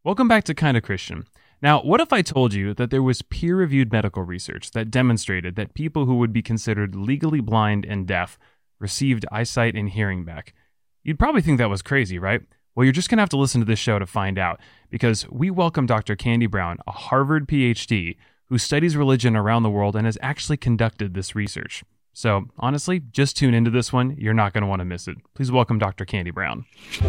Welcome back to Kinda Christian. Now, what if I told you that there was peer-reviewed medical research that demonstrated that people who would be considered legally blind and deaf received eyesight and hearing back? You'd probably think that was crazy, right? Well, you're just going to have to listen to this show to find out, because we welcome Dr. Candy Brown, a Harvard PhD, who studies religion around the world and has actually conducted this research. So, honestly, just tune into this one. You're not going to want to miss it. Please welcome Dr. Candy Brown.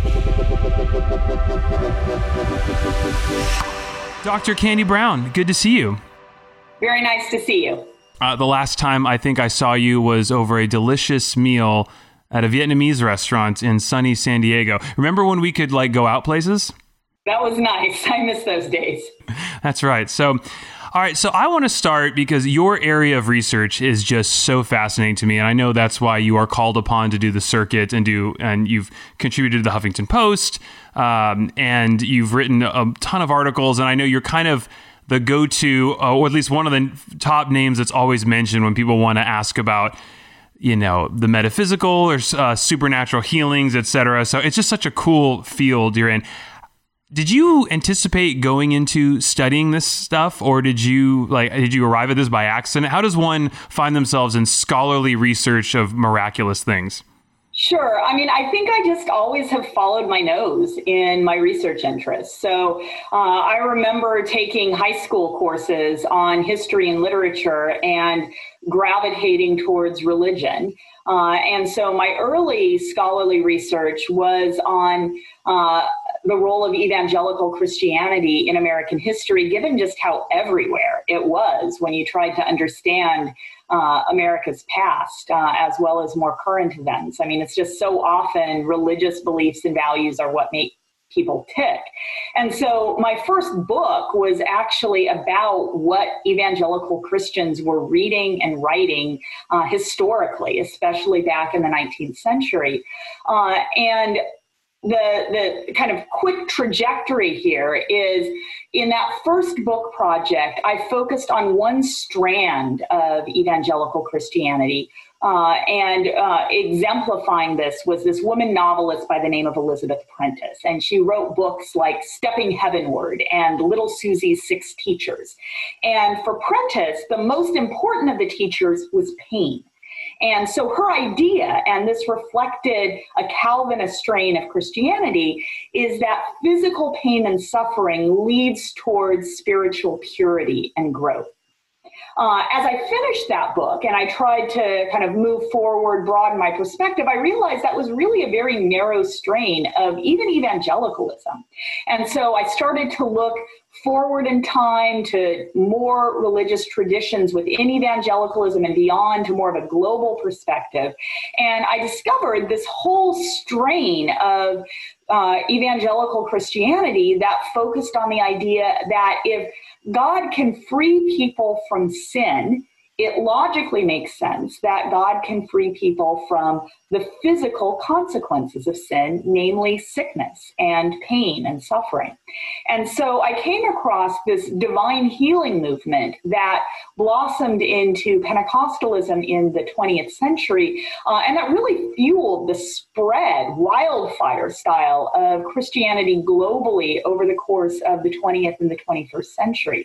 Dr. Candy Brown, good to see you. Very nice to see you. The last time I think I saw you was over a delicious meal at a Vietnamese restaurant in sunny San Diego. Remember when we could go out places? That was nice. I miss those days. That's right. So, all right. So I want to start because your area of research is just so fascinating to me. And I know that's why you are called upon to do the circuit and you've contributed to the Huffington Post, and you've written a ton of articles. And I know you're kind of the go-to, or at least one of the top names that's always mentioned when people want to ask about, the metaphysical or supernatural healings, etc. So it's just such a cool field you're in. Did you anticipate going into studying this stuff, or did you arrive at this by accident? How does one find themselves in scholarly research of miraculous things? Sure. I think I just always have followed my nose in my research interests. So I remember taking high school courses on history and literature and gravitating towards religion. And so my early scholarly research was on the role of evangelical Christianity in American history, given just how everywhere it was when you tried to understand America's past, as well as more current events. It's just so often religious beliefs and values are what make people tick. And so my first book was actually about what evangelical Christians were reading and writing historically, especially back in the 19th century. And the kind of quick trajectory here is, in that first book project, I focused on one strand of evangelical Christianity, and exemplifying this was this woman novelist by the name of Elizabeth Prentice. And she wrote books like Stepping Heavenward and Little Susie's Six Teachers. And for Prentice, the most important of the teachers was pain. And so her idea, and this reflected a Calvinist strain of Christianity, is that physical pain and suffering leads towards spiritual purity and growth. As I finished that book and I tried to kind of move forward, broaden my perspective, I realized that was really a very narrow strain of even evangelicalism. And so I started to look forward in time to more religious traditions within evangelicalism and beyond, to more of a global perspective. And I discovered this whole strain of evangelical Christianity that focused on the idea that if God can free people from sin, it logically makes sense that God can free people from the physical consequences of sin, namely sickness and pain and suffering. And so I came across this divine healing movement that blossomed into Pentecostalism in the 20th century, and that really fueled the spread, wildfire style, of Christianity globally over the course of the 20th and the 21st century.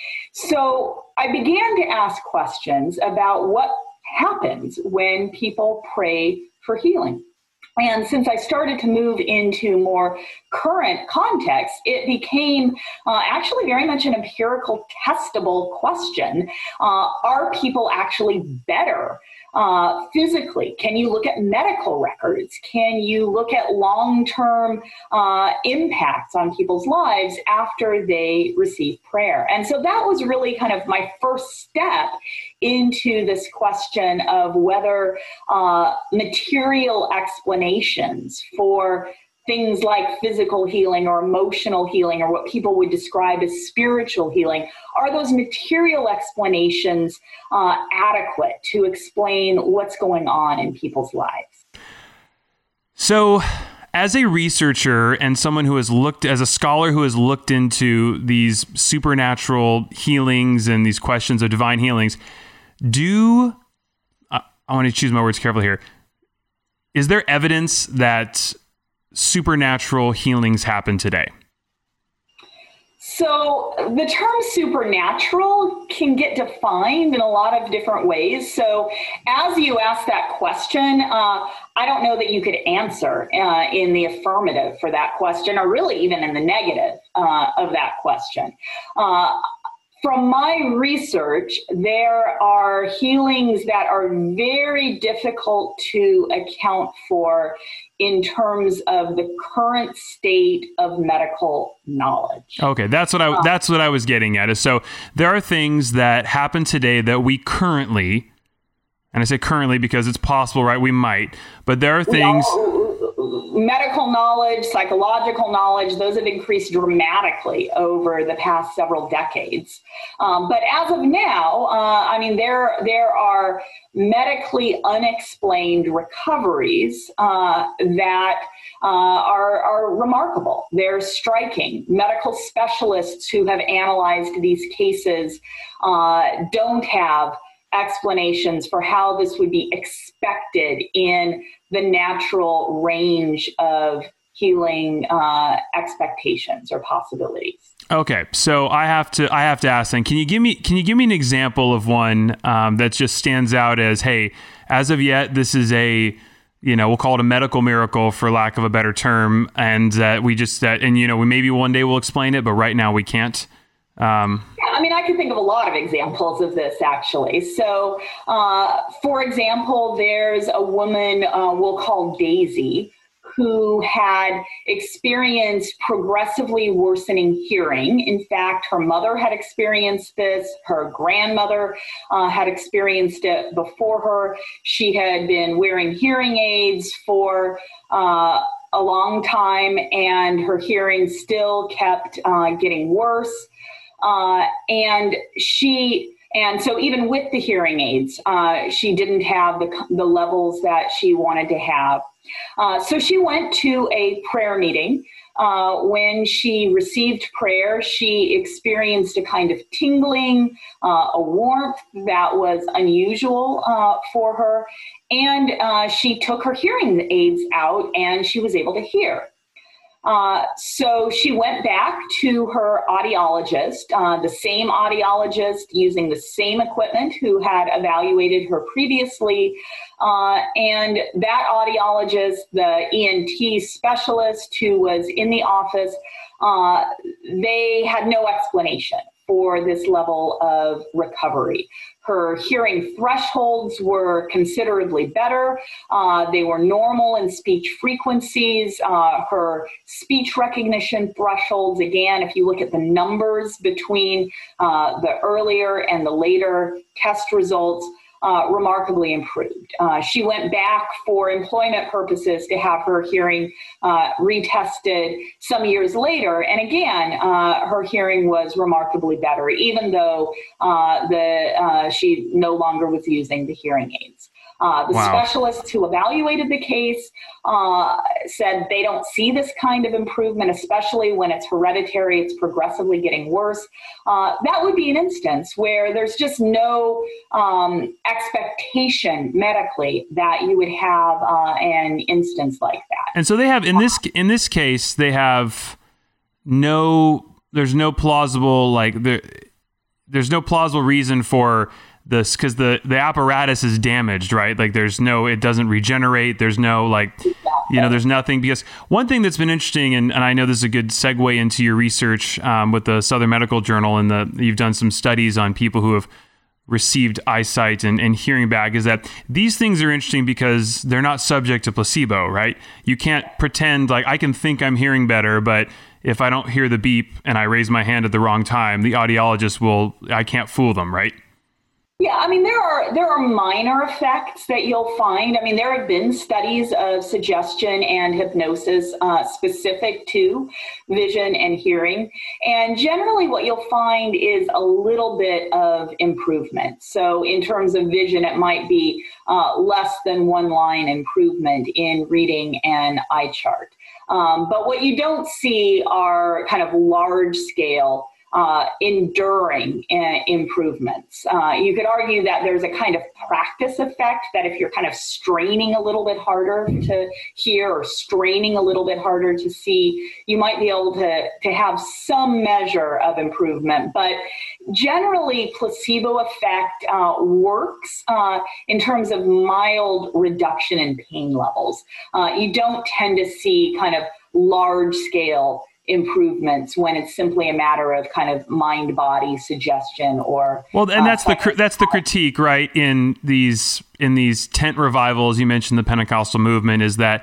So I began to ask questions about what happens when people pray for healing. And since I started to move into more current context, it became actually very much an empirical, testable question. Are people actually better physically? Can you look at medical records? Can you look at long-term impacts on people's lives after they receive prayer? And so that was really kind of my first step into this question of whether material explanations for things like physical healing or emotional healing, or what people would describe as spiritual healing, are those material explanations adequate to explain what's going on in people's lives? So, as a researcher and someone who has as a scholar who has looked into these supernatural healings and these questions of divine healings, I want to choose my words carefully here. Is there evidence that supernatural healings happen today? So the term supernatural can get defined in a lot of different ways. So as you ask that question, I don't know that you could answer in the affirmative for that question, or really even in the negative of that question. From my research, there are healings that are very difficult to account for in terms of the current state of medical knowledge. Okay, that's what I was getting at. Is so there are things that happen today that we currently, and I say currently because it's possible, right? We might, but there are things. Medical knowledge, psychological knowledge, those have increased dramatically over the past several decades. But as of now, there are medically unexplained recoveries that are remarkable. They're striking. Medical specialists who have analyzed these cases don't have explanations for how this would be expected in the natural range of healing expectations or possibilities. Okay, so I have to ask then, can you give me an example of one that just stands out as, hey, as of yet, this is we'll call it a medical miracle for lack of a better term, and that we maybe one day we'll explain it, but right now we can't. I can think of a lot of examples of this, actually. So, for example, there's a woman we'll call Daisy, who had experienced progressively worsening hearing. In fact, her mother had experienced this. Her grandmother had experienced it before her. She had been wearing hearing aids for a long time, and her hearing still kept getting worse. And so even with the hearing aids, she didn't have the levels that she wanted to have. So she went to a prayer meeting. When she received prayer, she experienced a kind of tingling, a warmth that was unusual for her. And she took her hearing aids out and she was able to hear. So she went back to her audiologist, the same audiologist using the same equipment who had evaluated her previously. And that audiologist, the ENT specialist who was in the office, they had no explanation for this level of recovery. Her hearing thresholds were considerably better. They were normal in speech frequencies. Her speech recognition thresholds, again, if you look at the numbers between the earlier and the later test results, remarkably improved. She went back for employment purposes to have her hearing retested some years later. And again, her hearing was remarkably better, even though she no longer was using the hearing aids. Specialists who evaluated the case said they don't see this kind of improvement, especially when it's hereditary, it's progressively getting worse. That would be an instance where there's just no expectation medically that you would have an instance like that. And so they have, in this case, they have there's no plausible, there's no plausible reason for this, because the apparatus is damaged, right? Like it doesn't regenerate. There's no there's nothing. Because one thing that's been interesting, and I know this is a good segue into your research with the Southern Medical Journal, and you've done some studies on people who have received eyesight and hearing back, is that these things are interesting because they're not subject to placebo, right? You can't pretend like I can think I'm hearing better, but if I don't hear the beep and I raise my hand at the wrong time, the audiologist I can't fool them, right? Yeah, there are minor effects that you'll find. There have been studies of suggestion and hypnosis specific to vision and hearing. And generally what you'll find is a little bit of improvement. So in terms of vision, it might be less than one line improvement in reading an eye chart. But what you don't see are kind of large scale enduring improvements. You could argue that there's a kind of practice effect that if you're kind of straining a little bit harder to hear or straining a little bit harder to see, you might be able to have some measure of improvement. But generally, placebo effect works in terms of mild reduction in pain levels. You don't tend to see kind of large scale improvements when it's simply a matter of kind of mind-body suggestion or and that's the critique, right, in these tent revivals. You mentioned the Pentecostal movement is that,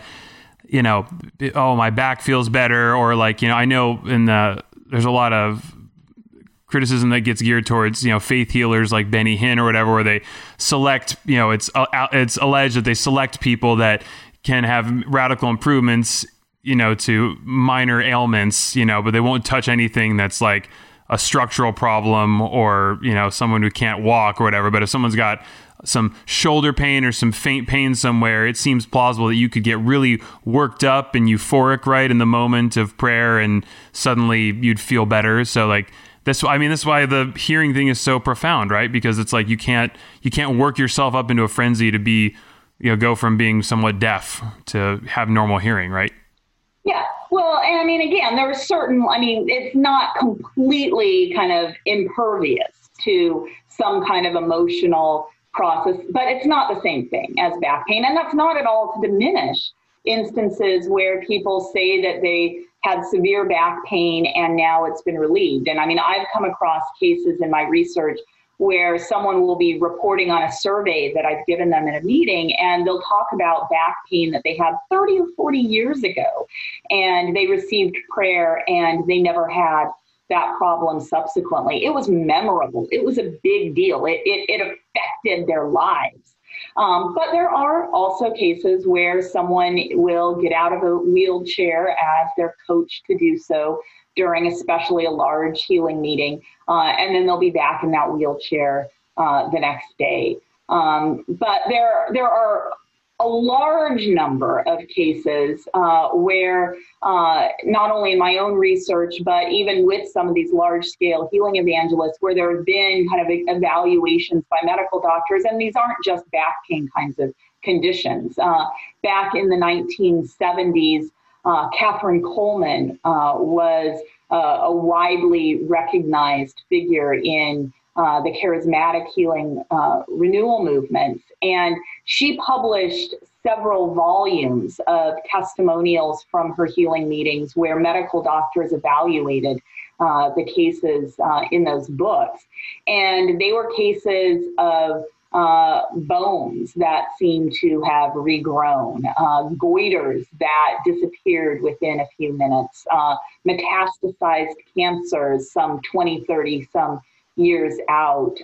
my back feels better, or I know there's a lot of criticism that gets geared towards faith healers like Benny Hinn or whatever, where they select it's alleged that they select people that can have radical improvements to minor ailments, but they won't touch anything that's like a structural problem or, someone who can't walk or whatever. But if someone's got some shoulder pain or some faint pain somewhere, it seems plausible that you could get really worked up and euphoric right in the moment of prayer and suddenly you'd feel better. So that's why the hearing thing is so profound, right? Because it's like you can't work yourself up into a frenzy to be, go from being somewhat deaf to have normal hearing, right? Yeah, well, and again, there are it's not completely kind of impervious to some kind of emotional process, but it's not the same thing as back pain. And that's not at all to diminish instances where people say that they had severe back pain and now it's been relieved. And I've come across cases in my research where someone will be reporting on a survey that I've given them in a meeting, and they'll talk about back pain that they had 30 or 40 years ago, and they received prayer and they never had that problem subsequently. It was memorable. It was a big deal. It affected their lives. But there are also cases where someone will get out of a wheelchair as they're coached to do so during especially a large healing meeting, and then they'll be back in that wheelchair the next day. But there are a large number of cases where not only in my own research, but even with some of these large-scale healing evangelists, where there have been kind of evaluations by medical doctors, and these aren't just back pain kinds of conditions. Back in the 1970s, Catherine Coleman was a widely recognized figure in the charismatic healing renewal movements. And she published several volumes of testimonials from her healing meetings where medical doctors evaluated the cases in those books. And they were cases of bones that seemed to have regrown, goiters that disappeared within a few minutes, metastasized cancers some 20, 30, some years out.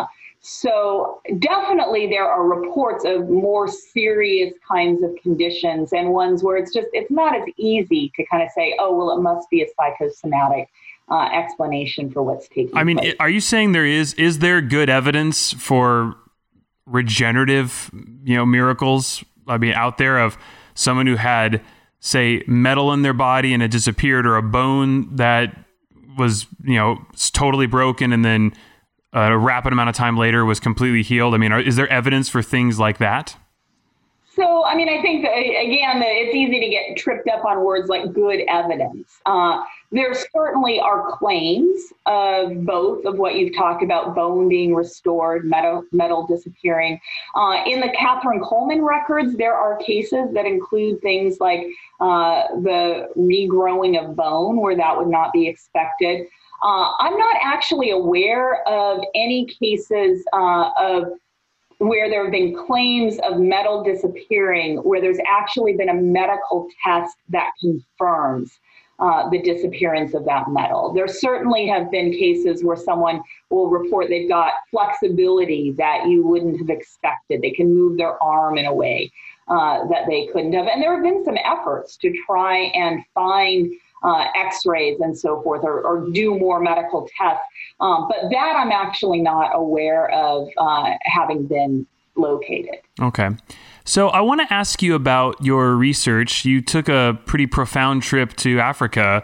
So definitely there are reports of more serious kinds of conditions and ones where it's not as easy to kind of say, oh, well, it must be a psychosomatic explanation for what's taking place. Are you saying is there good evidence for regenerative, miracles, out there of someone who had, say, metal in their body and it disappeared, or a bone that was, totally broken and then a rapid amount of time later was completely healed? Is there evidence for things like that? So, I think, again, it's easy to get tripped up on words like good evidence. There certainly are claims of both of what you've talked about, bone being restored, metal disappearing. In the Catherine Coleman records, there are cases that include things like the regrowing of bone, where that would not be expected. I'm not actually aware of any cases of where there have been claims of metal disappearing, where there's actually been a medical test that confirms the disappearance of that metal. There certainly have been cases where someone will report they've got flexibility that you wouldn't have expected. They can move their arm in a way that they couldn't have. And there have been some efforts to try and find x-rays and so forth, or do more medical tests. But that I'm actually not aware of having been located. Okay. So I want to ask you about your research. You took a pretty profound trip to Africa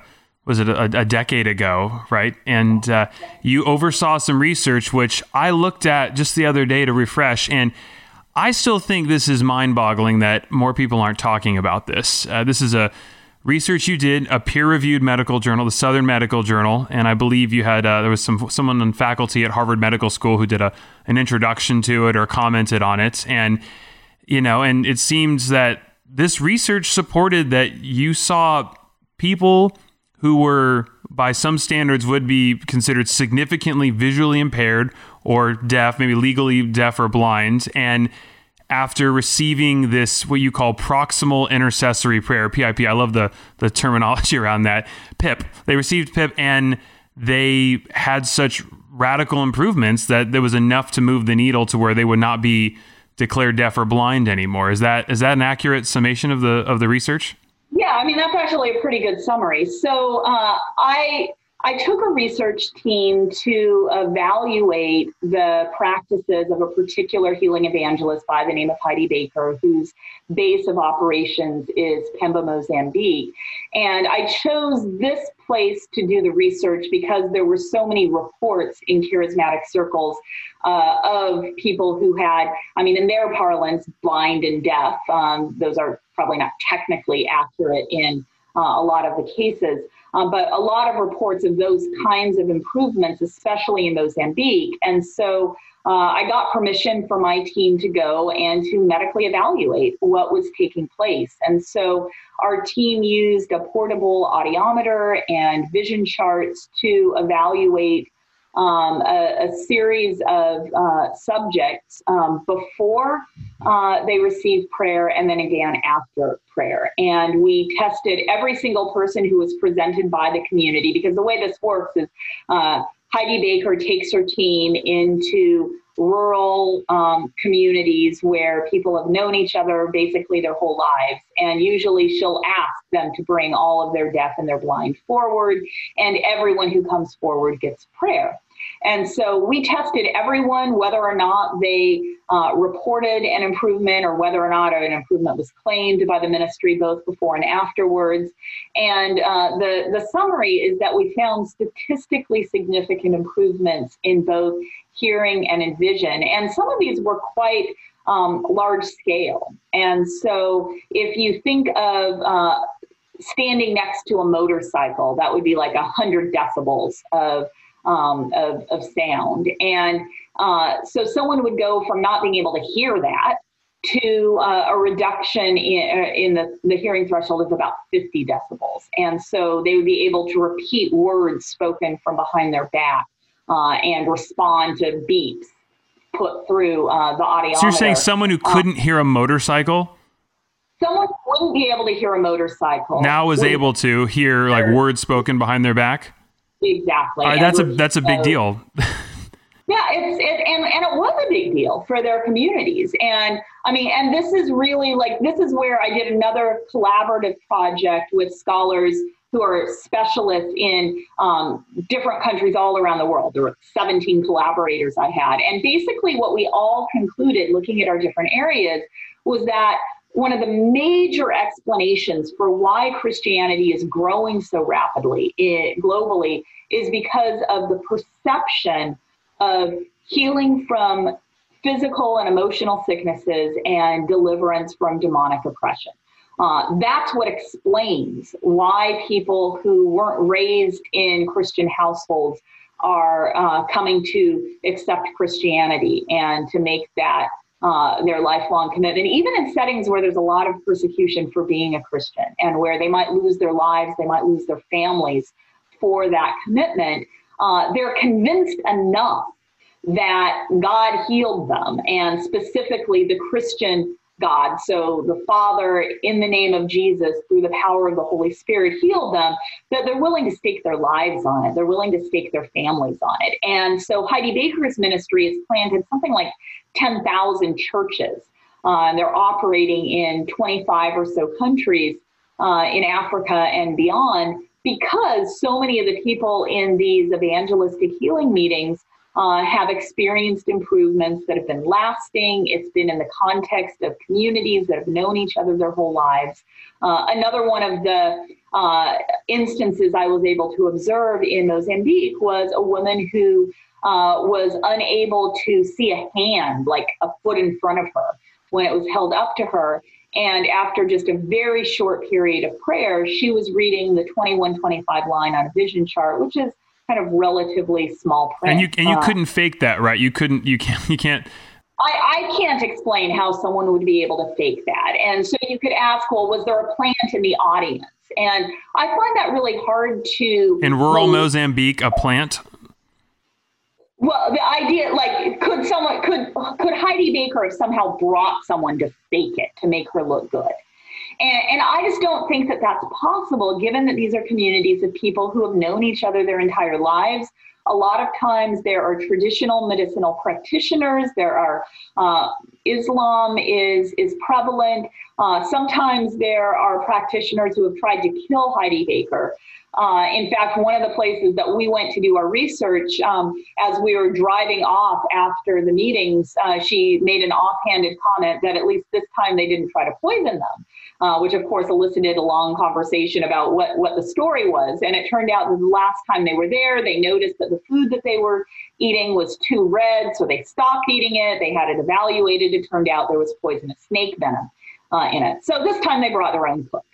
was it a decade ago, right? And you oversaw some research, which I looked at just the other day to refresh, and I still think this is mind-boggling that more people aren't talking about this. This is a research you did, a peer-reviewed medical journal, the Southern Medical Journal, and I believe you had there was someone on faculty at Harvard Medical School who did an introduction to it or commented on it, and and it seems that this research supported that you saw people who were, by some standards, would be considered significantly visually impaired or deaf, maybe legally deaf or blind, and after receiving this, what you call proximal intercessory prayer, PIP, I love the terminology around that, PIP. They received PIP and they had such radical improvements that there was enough to move the needle to where they would not be declared deaf or blind anymore. Is that an accurate summation of the research? Yeah, I mean, that's actually a pretty good summary. So I took a research team to evaluate the practices of a particular healing evangelist by the name of Heidi Baker, whose base of operations is Pemba, Mozambique. And I chose this place to do the research because there were so many reports in charismatic circles of people who had, I mean, in their parlance, blind and deaf. Those are probably not technically accurate in a lot of the cases. But a lot of reports of those kinds of improvements, especially in Mozambique. And so I got permission for my team to go and to medically evaluate what was taking place. And so our team used a portable audiometer and vision charts to evaluate a series of subjects before they received prayer and then again after prayer. And we tested every single person who was presented by the community, because the way this works is Heidi Baker takes her team into rural communities where people have known each other basically their whole lives. And usually she'll ask them to bring all of their deaf and their blind forward, and everyone who comes forward gets prayer. And so we tested everyone, whether or not they reported an improvement or whether or not an improvement was claimed by the ministry, both before and afterwards. And the summary is that we found statistically significant improvements in both hearing and in vision. And some of these were quite large scale. And so if you think of standing next to a motorcycle, that would be like 100 decibels of sound. And so someone would go from not being able to hear that to a reduction in the hearing threshold of about 50 decibels. And so they would be able to repeat words spoken from behind their back and respond to beeps put through the audiometer. So you're saying someone who couldn't hear a motorcycle? Someone who wouldn't be able to hear a motorcycle now was able to hear like words spoken behind their back? Exactly. That's a big deal. Yeah, and it was a big deal for their communities. And I mean, and this is really this is where I did another collaborative project with scholars who are specialists in different countries all around the world. There were 17 collaborators I had. And basically what we all concluded looking at our different areas was that one of the major explanations for why Christianity is growing so rapidly globally is because of the perception of healing from physical and emotional sicknesses and deliverance from demonic oppression. That's what explains why people who weren't raised in Christian households are coming to accept Christianity and to make that their lifelong commitment, even in settings where there's a lot of persecution for being a Christian and where they might lose their lives, they might lose their families for that commitment. They're convinced enough that God healed them, and specifically the Christian God, so the Father in the name of Jesus through the power of the Holy Spirit healed them, that they're willing to stake their lives on it. They're willing to stake their families on it. And so Heidi Baker's ministry has planted something like 10,000 churches. And they're operating in 25 or so countries in Africa and beyond, because so many of the people in these evangelistic healing meetings have experienced improvements that have been lasting. It's been in the context of communities that have known each other their whole lives. Another one of the instances I was able to observe in Mozambique was a woman who was unable to see a hand, like a foot in front of her, when it was held up to her. And after just a very short period of prayer, she was reading the 2125 line on a vision chart, which is kind of relatively small print. And you couldn't fake that, right? You can't. I can't explain how someone would be able to fake that. And so you could ask, well, was there a plant in the audience? And I find that really hard to... In rural Mozambique, a plant? Well, the idea, like, could Heidi Baker have somehow brought someone to fake it, to make her look good? And I just don't think that that's possible, given that these are communities of people who have known each other their entire lives. A lot of times there are traditional medicinal practitioners. There are Islam is prevalent. Sometimes there are practitioners who have tried to kill Heidi Baker. In fact, one of the places that we went to do our research, as we were driving off after the meetings, she made an offhanded comment that at least this time they didn't try to poison them, which of course elicited a long conversation about what the story was. And it turned out that the last time they were there, they noticed that the food that they were eating was too red, so they stopped eating it. They had it evaluated. It turned out there was poisonous snake venom in it. So this time they brought their own cook.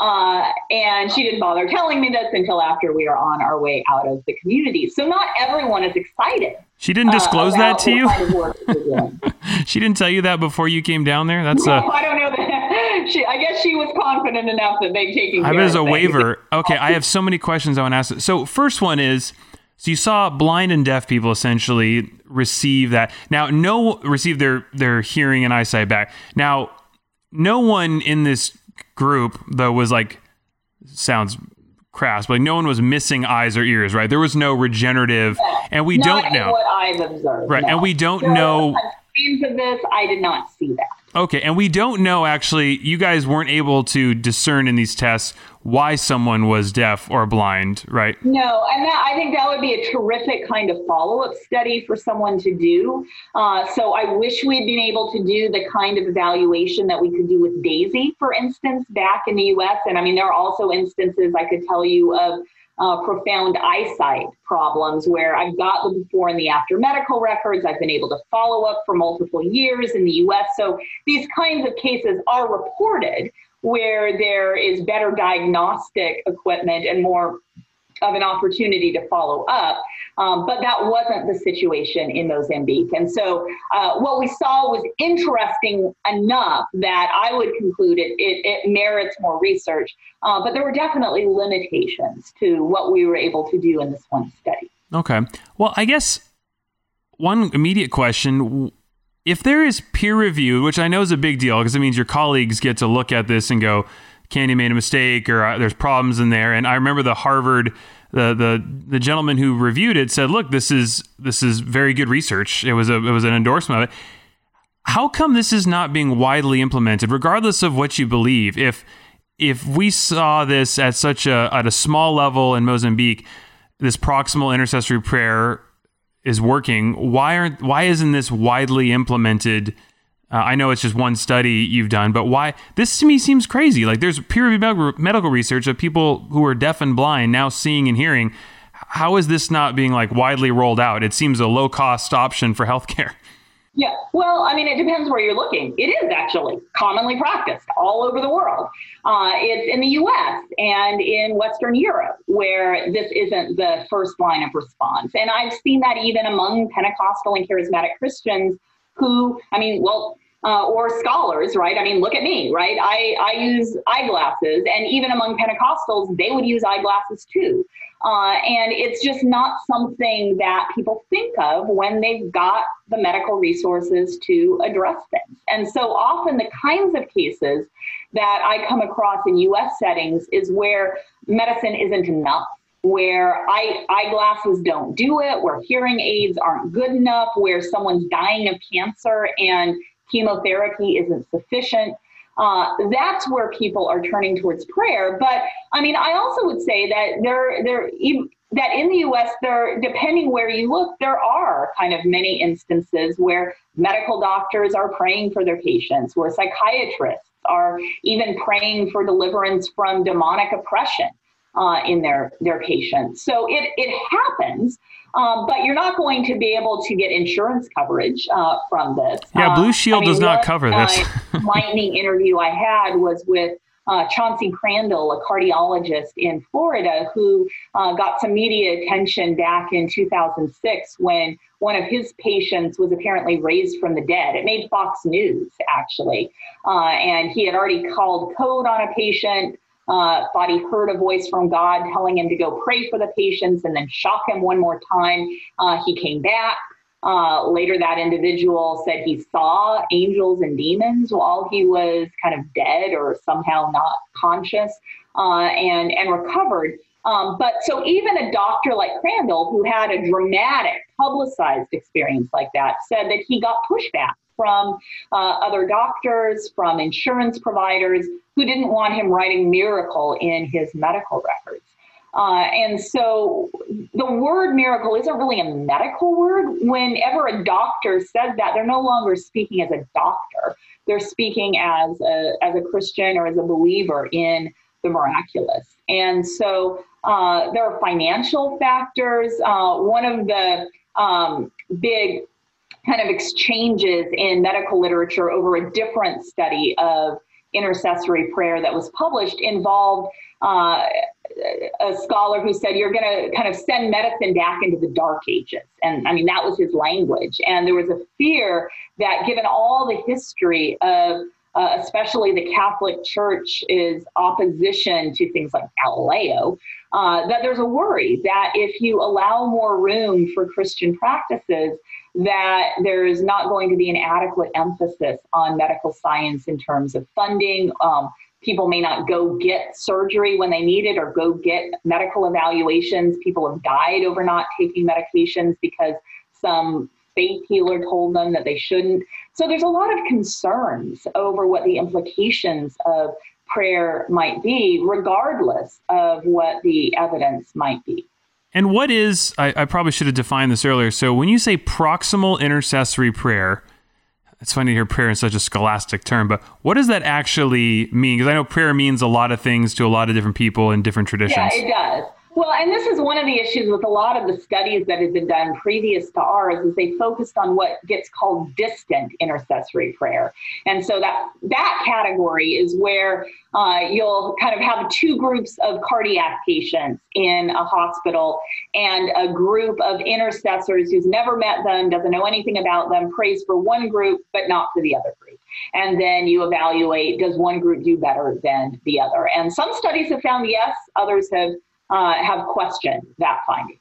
And she didn't bother telling me this until after we were on our way out of the community. So not everyone is excited. She didn't disclose that to you? Kind of work we're doing. She didn't tell you that before you came down there? That's no, I don't know that. I guess she was confident enough that they'd taken care of it. As a waiver. Okay, I have so many questions I want to ask. So first one is, so you saw blind and deaf people essentially receive that. Now, receive their hearing and eyesight back. Now, no one in this group, though, was like, sounds crass, but like no one was missing eyes or ears, right? There was no regenerative, and we don't know. What I've observed, right? No. And we don't know. Signs of this, I did not see that. Okay, and we don't know, actually, you guys weren't able to discern in these tests why someone was deaf or blind, right? No, and I think that would be a terrific kind of follow-up study for someone to do. So I wish we'd been able to do the kind of evaluation that we could do with DAISY, for instance, back in the U.S. And I mean, there are also instances I could tell you of profound eyesight problems where I've got the before and the after medical records. I've been able to follow up for multiple years in the U.S. So these kinds of cases are reported where there is better diagnostic equipment and more of an opportunity to follow up. But that wasn't the situation in Mozambique. And so what we saw was interesting enough that I would conclude it merits more research. But there were definitely limitations to what we were able to do in this one study. Okay. Well, I guess one immediate question, if there is peer review, which I know is a big deal because it means your colleagues get to look at this and go, Candy made a mistake, or there's problems in there. And I remember the Harvard, the gentleman who reviewed it said, look, this is very good research. It was an endorsement of it. How come this is not being widely implemented, regardless of what you believe? If we saw this at a small level in Mozambique, this proximal intercessory prayer is working, why isn't this widely implemented? I know it's just one study you've done, but why? This to me seems crazy. Like, there's peer-reviewed medical research of people who are deaf and blind now seeing and hearing. How is this not being like widely rolled out? It seems a low-cost option for healthcare. Yeah, well, I mean, it depends where you're looking. It is actually commonly practiced all over the world. It's in the U.S. and in Western Europe, where this isn't the first line of response. And I've seen that even among Pentecostal and charismatic Christians who, or scholars, right? I mean, look at me, right? I use eyeglasses, and even among Pentecostals, they would use eyeglasses too. And it's just not something that people think of when they've got the medical resources to address things. And so often the kinds of cases that I come across in U.S. settings is where medicine isn't enough, where eyeglasses don't do it, where hearing aids aren't good enough, where someone's dying of cancer and chemotherapy isn't sufficient. That's where people are turning towards prayer. But I mean, I also would say that that in the U.S., there, depending where you look, there are kind of many instances where medical doctors are praying for their patients, where psychiatrists are even praying for deliverance from demonic oppression in their patients. So it happens, but you're not going to be able to get insurance coverage from this. Yeah, Blue Shield does not cover this. Lightning interview I had was with Chauncey Crandall, a cardiologist in Florida, who got some media attention back in 2006 when one of his patients was apparently raised from the dead. It made Fox News, actually. And he had already called code on a patient, thought he heard a voice from God telling him to go pray for the patients and then shock him one more time. He came back. Later, that individual said he saw angels and demons while he was kind of dead or somehow not conscious, and recovered. But so even a doctor like Crandall, who had a dramatic publicized experience like that, said that he got pushback from other doctors, from insurance providers who didn't want him writing miracle in his medical records. And so the word miracle isn't really a medical word. Whenever a doctor says that, they're no longer speaking as a doctor. They're speaking as a Christian or as a believer in the miraculous. And so there are financial factors. One of the big kind of exchanges in medical literature over a different study of intercessory prayer that was published involved a scholar who said, you're going to kind of send medicine back into the dark ages. And I mean, that was his language. And there was a fear that given all the history of especially the Catholic Church's opposition to things like Galileo, that there's a worry that if you allow more room for Christian practices, that there is not going to be an adequate emphasis on medical science in terms of funding. People may not go get surgery when they need it or go get medical evaluations. People have died over not taking medications because some faith healer told them that they shouldn't. So there's a lot of concerns over what the implications of prayer might be, regardless of what the evidence might be. And what is, I probably should have defined this earlier. So when you say proximal intercessory prayer, it's funny to hear prayer in such a scholastic term, but what does that actually mean? Because I know prayer means a lot of things to a lot of different people in different traditions. Yeah, it does. Well, and this is one of the issues with a lot of the studies that have been done previous to ours, is they focused on what gets called distant intercessory prayer. And so that category is where you'll kind of have two groups of cardiac patients in a hospital and a group of intercessors who's never met them, doesn't know anything about them, prays for one group, but not for the other group. And then you evaluate, does one group do better than the other? And some studies have found yes, others have questioned that finding.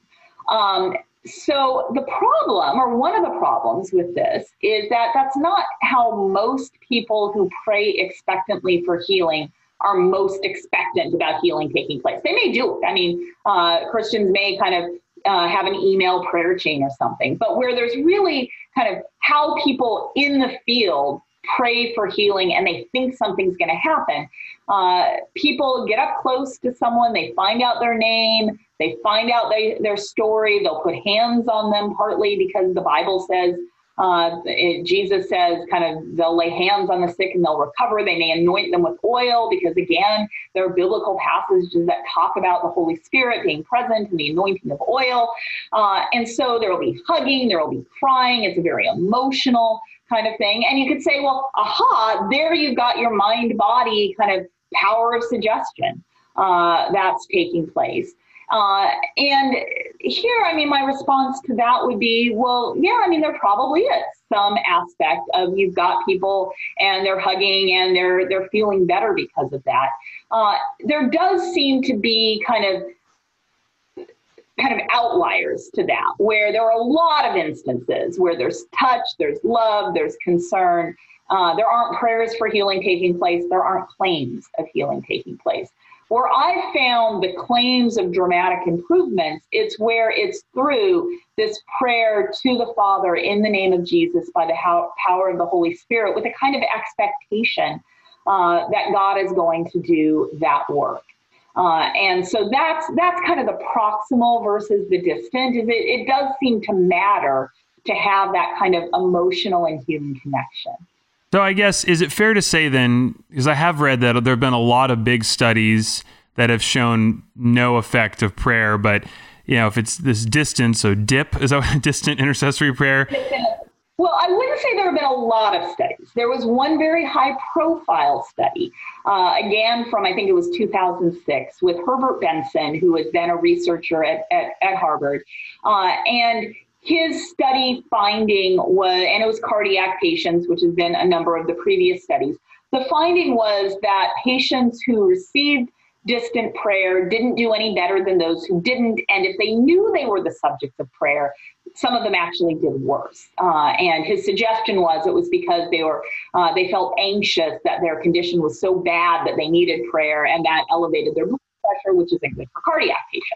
So the problem, or one of the problems with this, is that that's not how most people who pray expectantly for healing are most expectant about healing taking place. They may do it. I mean, Christians may kind of have an email prayer chain or something, but where there's really kind of how people in the field pray for healing and they think something's going to happen. People get up close to someone, they find out their name, they find out their story, they'll put hands on them, partly because the Bible says, Jesus says kind of they'll lay hands on the sick and they'll recover. They may anoint them with oil because, again, there are biblical passages that talk about the Holy Spirit being present and the anointing of oil. And so there will be hugging, there will be crying. It's a very emotional kind of thing. And you could say, well, aha, there you've got your mind-body kind of power of suggestion that's taking place. And here, I mean, my response to that would be, well, yeah, I mean, there probably is some aspect of you've got people and they're hugging and they're feeling better because of that. There does seem to be kind of outliers to that, where there are a lot of instances where there's touch, there's love, there's concern. There aren't prayers for healing taking place. There aren't claims of healing taking place. Where I found the claims of dramatic improvements, it's where it's through this prayer to the Father in the name of Jesus by the power of the Holy Spirit, with a kind of expectation that God is going to do that work. And so that's kind of the proximal versus the distant. It does seem to matter to have that kind of emotional and human connection. So I guess, is it fair to say then, because I have read that there have been a lot of big studies that have shown no effect of prayer, but if it's this distance, so DIP, is that what, distant intercessory prayer? Well, I wouldn't say there have been a lot of studies. There was one very high-profile study, again from, I think it was 2006, with Herbert Benson, who was then a researcher at Harvard. And his study finding was, and it was cardiac patients, which has been a number of the previous studies. The finding was that patients who received distant prayer didn't do any better than those who didn't. And if they knew they were the subjects of prayer, some of them actually did worse. And his suggestion was it was because they felt anxious that their condition was so bad that they needed prayer, and that elevated their blood pressure, which isn't good for cardiac patients.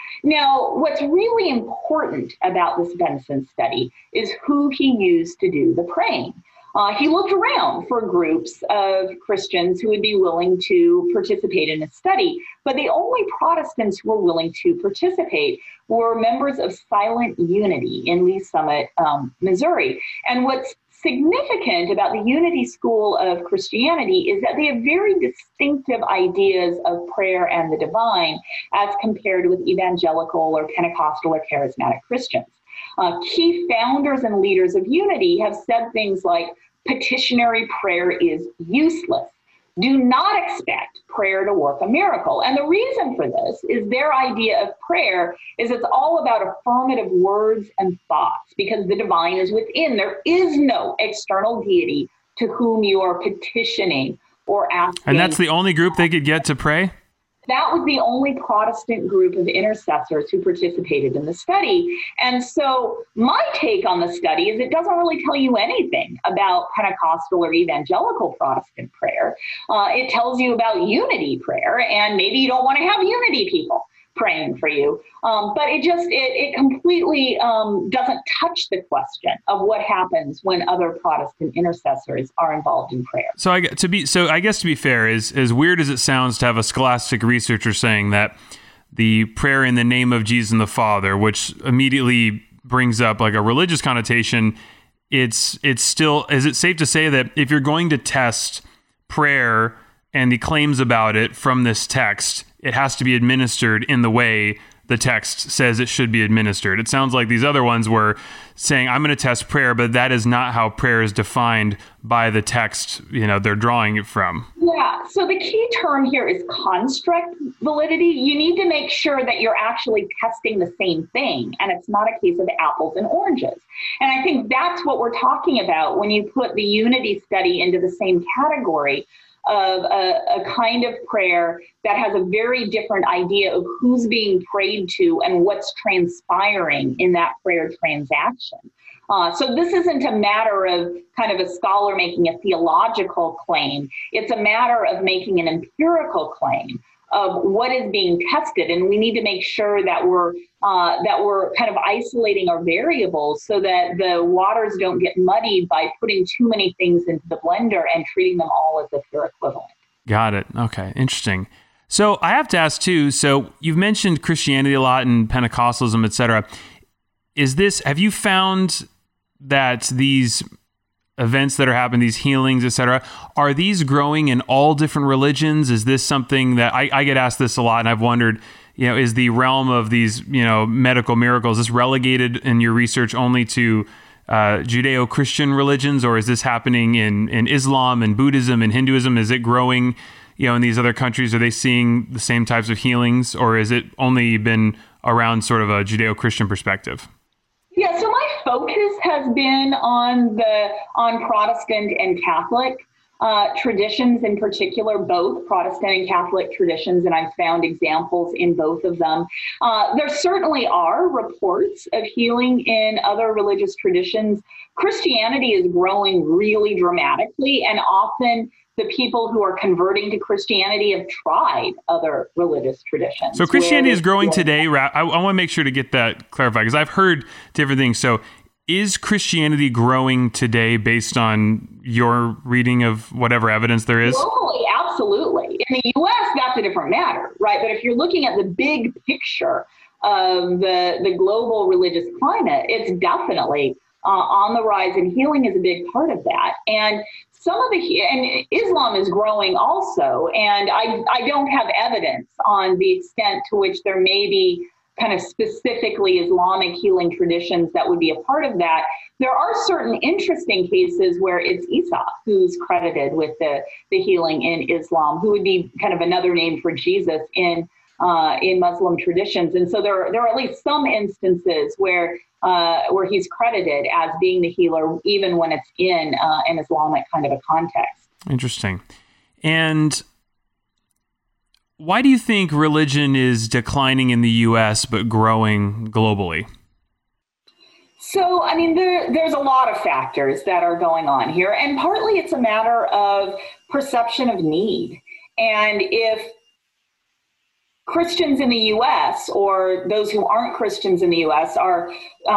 Now, what's really important about this Benson study is who he used to do the praying. He looked around for groups of Christians who would be willing to participate in his study, but the only Protestants who were willing to participate were members of Silent Unity in Lee Summit, Missouri. And what's significant about the Unity School of Christianity is that they have very distinctive ideas of prayer and the divine as compared with evangelical or Pentecostal or charismatic Christians. Key founders and leaders of Unity have said things like, petitionary prayer is useless. Do not expect prayer to work a miracle. And the reason for this is their idea of prayer is it's all about affirmative words and thoughts, because the divine is within. There is no external deity to whom you are petitioning or asking. And that's the only group they could get to pray? That was the only Protestant group of intercessors who participated in the study. And so my take on the study is it doesn't really tell you anything about Pentecostal or evangelical Protestant prayer. It tells you about unity prayer, and maybe you don't want to have unity people praying for you. But it completely doesn't touch the question of what happens when other Protestant intercessors are involved in prayer. So I guess to be fair, as weird as it sounds to have a scholastic researcher saying that the prayer in the name of Jesus and the Father, which immediately brings up like a religious connotation, it's still, is it safe to say that if you're going to test prayer and the claims about it from this text, it has to be administered in the way the text says it should be administered? It sounds like these other ones were saying, I'm going to test prayer, but that is not how prayer is defined by the text, they're drawing it from. Yeah, so the key term here is construct validity. You need to make sure that you're actually testing the same thing, and it's not a case of apples and oranges. And I think that's what we're talking about when you put the unity study into the same category of a kind of prayer that has a very different idea of who's being prayed to and what's transpiring in that prayer transaction. So this isn't a matter of kind of a scholar making a theological claim. It's a matter of making an empirical claim of what is being tested, and we need to make sure that we're kind of isolating our variables so that the waters don't get muddied by putting too many things into the blender and treating them all as if they're equivalent. Got it. Okay, interesting. So I have to ask too. So you've mentioned Christianity a lot and Pentecostalism, etc. Have you found that these events that are happening, these healings, etc., are these growing in all different religions? Is this something that I get asked this a lot, and I've wondered, is the realm of these, medical miracles, is this relegated in your research only to Judeo-Christian religions, or is this happening in Islam and Buddhism and Hinduism? Is it growing, in these other countries? Are they seeing the same types of healings, or is it only been around sort of a Judeo-Christian perspective? Yeah, so my focus has been on Protestant and Catholic traditions in particular, both Protestant and Catholic traditions, and I've found examples in both of them. There certainly are reports of healing in other religious traditions. Christianity is growing really dramatically, and often the people who are converting to Christianity have tried other religious traditions. So Christianity is growing today. I want to make sure to get that clarified, because I've heard different things. So is Christianity growing today based on your reading of whatever evidence there is? Globally, absolutely. Absolutely. In the U.S., that's a different matter, right? But if you're looking at the big picture of the global religious climate, it's definitely on the rise, and healing is a big part of that. And and Islam is growing also, and I don't have evidence on the extent to which there may be kind of specifically Islamic healing traditions that would be a part of that. There are certain interesting cases where it's Isa who's credited with the healing in Islam, who would be kind of another name for Jesus in Muslim traditions. And so there are at least some instances where he's credited as being the healer, even when it's in an Islamic kind of a context. Interesting. And why do you think religion is declining in the U.S. but growing globally? So, I mean, there's a lot of factors that are going on here, and partly it's a matter of perception of need. And if Christians in the U.S. or those who aren't Christians in the U.S. are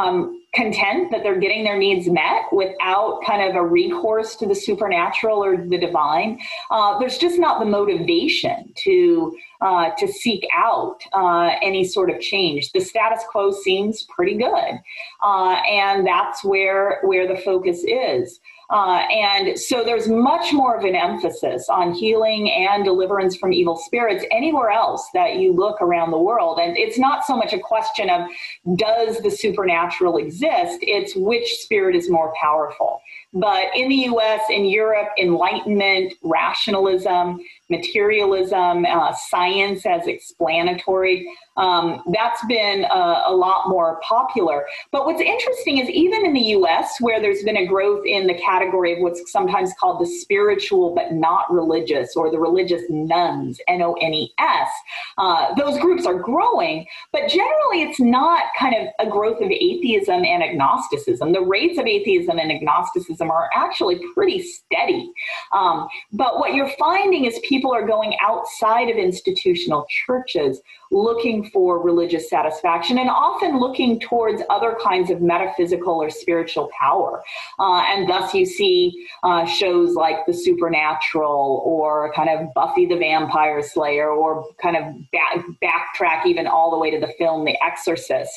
content that they're getting their needs met without kind of a recourse to the supernatural or the divine, there's just not the motivation to seek out any sort of change. The status quo seems pretty good, and that's where the focus is. And so there's much more of an emphasis on healing and deliverance from evil spirits anywhere else that you look around the world. And it's not so much a question of does the supernatural exist, it's which spirit is more powerful. But in the US, in Europe, enlightenment, rationalism, materialism, science as explanatory, that's been a lot more popular. But what's interesting is even in the US, where there's been a growth in the category of what's sometimes called the spiritual but not religious, or the religious nones, N-O-N-E-S, those groups are growing, but generally it's not kind of a growth of atheism and agnosticism. The rates of atheism and agnosticism are actually pretty steady. But what you're finding is people are going outside of institutional churches looking for religious satisfaction, and often looking towards other kinds of metaphysical or spiritual power. And thus you see shows like The Supernatural, or kind of Buffy the Vampire Slayer, or kind of backtrack even all the way to the film The Exorcist,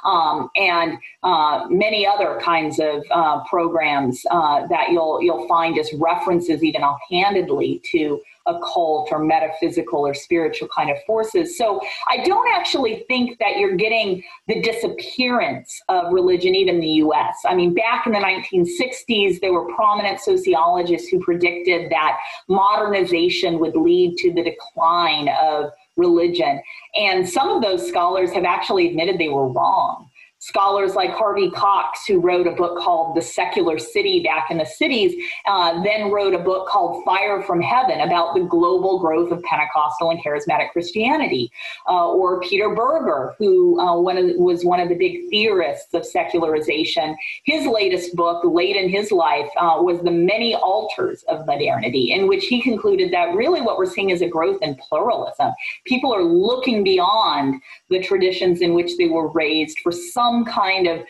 and many other kinds of programs that you'll find as references even offhandedly to occult or metaphysical or spiritual kind of forces. So I don't actually think that you're getting the disappearance of religion even in the US. I mean, back in the 1960s, there were prominent sociologists who predicted that modernization would lead to the decline of religion. And some of those scholars have actually admitted they were wrong. Scholars like Harvey Cox, who wrote a book called The Secular City back in the cities, then wrote a book called Fire from Heaven about the global growth of Pentecostal and charismatic Christianity. Or Peter Berger, who was one of the big theorists of secularization. His latest book, late in his life, was The Many Altars of Modernity, in which he concluded that really what we're seeing is a growth in pluralism. People are looking beyond the traditions in which they were raised for some kind of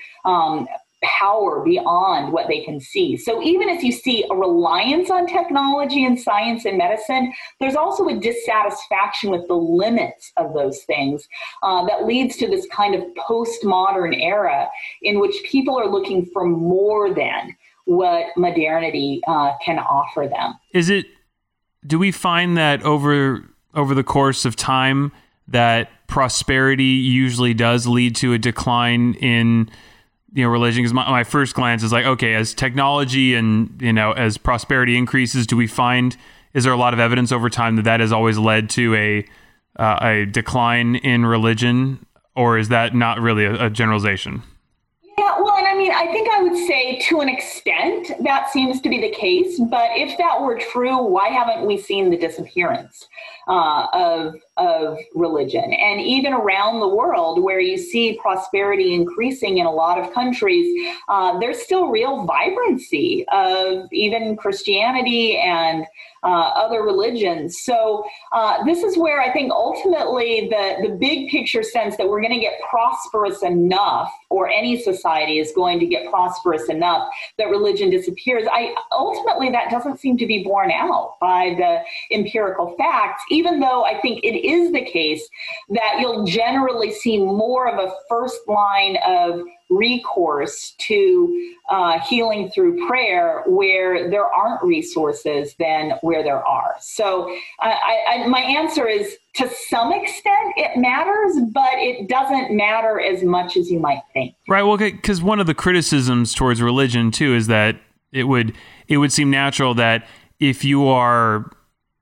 power beyond what they can see. So even if you see a reliance on technology and science and medicine, there's also a dissatisfaction with the limits of those things that leads to this kind of postmodern era in which people are looking for more than what modernity can offer them. Do we find that over the course of time that prosperity usually does lead to a decline in religion? Because my first glance is like, okay, as technology and as prosperity increases, is there a lot of evidence over time that has always led to a decline in religion, or is that not really a generalization? Yeah, well, and I mean, I think I would say to an extent that seems to be the case, but if that were true, why haven't we seen the disappearance of religion? And even around the world where you see prosperity increasing in a lot of countries, there's still real vibrancy of even Christianity and other religions. So this is where I think ultimately the big picture sense that we're going to get prosperous enough, or any society is going to get prosperous prosperous enough that religion disappears. Ultimately, that doesn't seem to be borne out by the empirical facts, even though I think it is the case that you'll generally see more of a first line of recourse to healing through prayer where there aren't resources than where there are. So my answer is, to some extent it matters, but it doesn't matter as much as you might think. Right. Well, because one of the criticisms towards religion too is that it would seem natural that if you are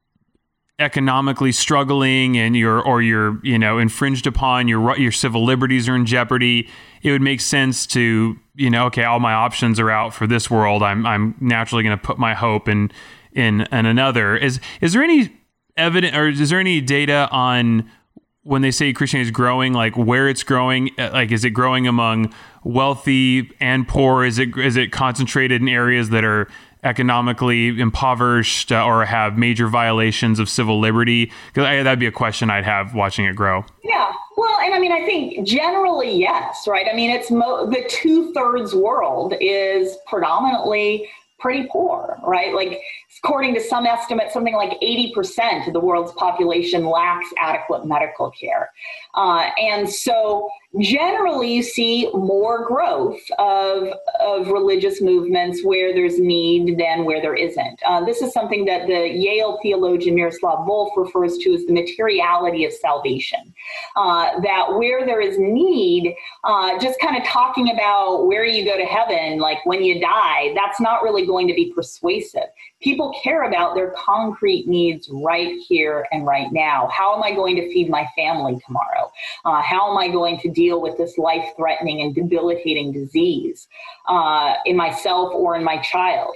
economically struggling and you're infringed upon, your civil liberties are in jeopardy, it would make sense to, okay, all my options are out for this world. I'm naturally going to put my hope in another. Is there any evidence, or is there any data on when they say Christianity is growing, like where it's growing? Like, is it growing among wealthy and poor? Is it concentrated in areas that are economically impoverished or have major violations of civil liberty? Because that'd be a question I'd have watching it grow. Yeah. Well, and I think generally, yes, right? It's the 2/3 world is predominantly pretty poor, right? Like, according to some estimates, something like 80% of the world's population lacks adequate medical care. And so generally you see more growth of religious movements where there's need than where there isn't. This is something that the Yale theologian Miroslav Volf refers to as the materiality of salvation. That where there is need, just kind of talking about where you go to heaven, like when you die, that's not really going to be persuasive. People care about their concrete needs right here and right now. How am I going to feed my family tomorrow? How am I going to deal with this life-threatening and debilitating disease in myself or in my child?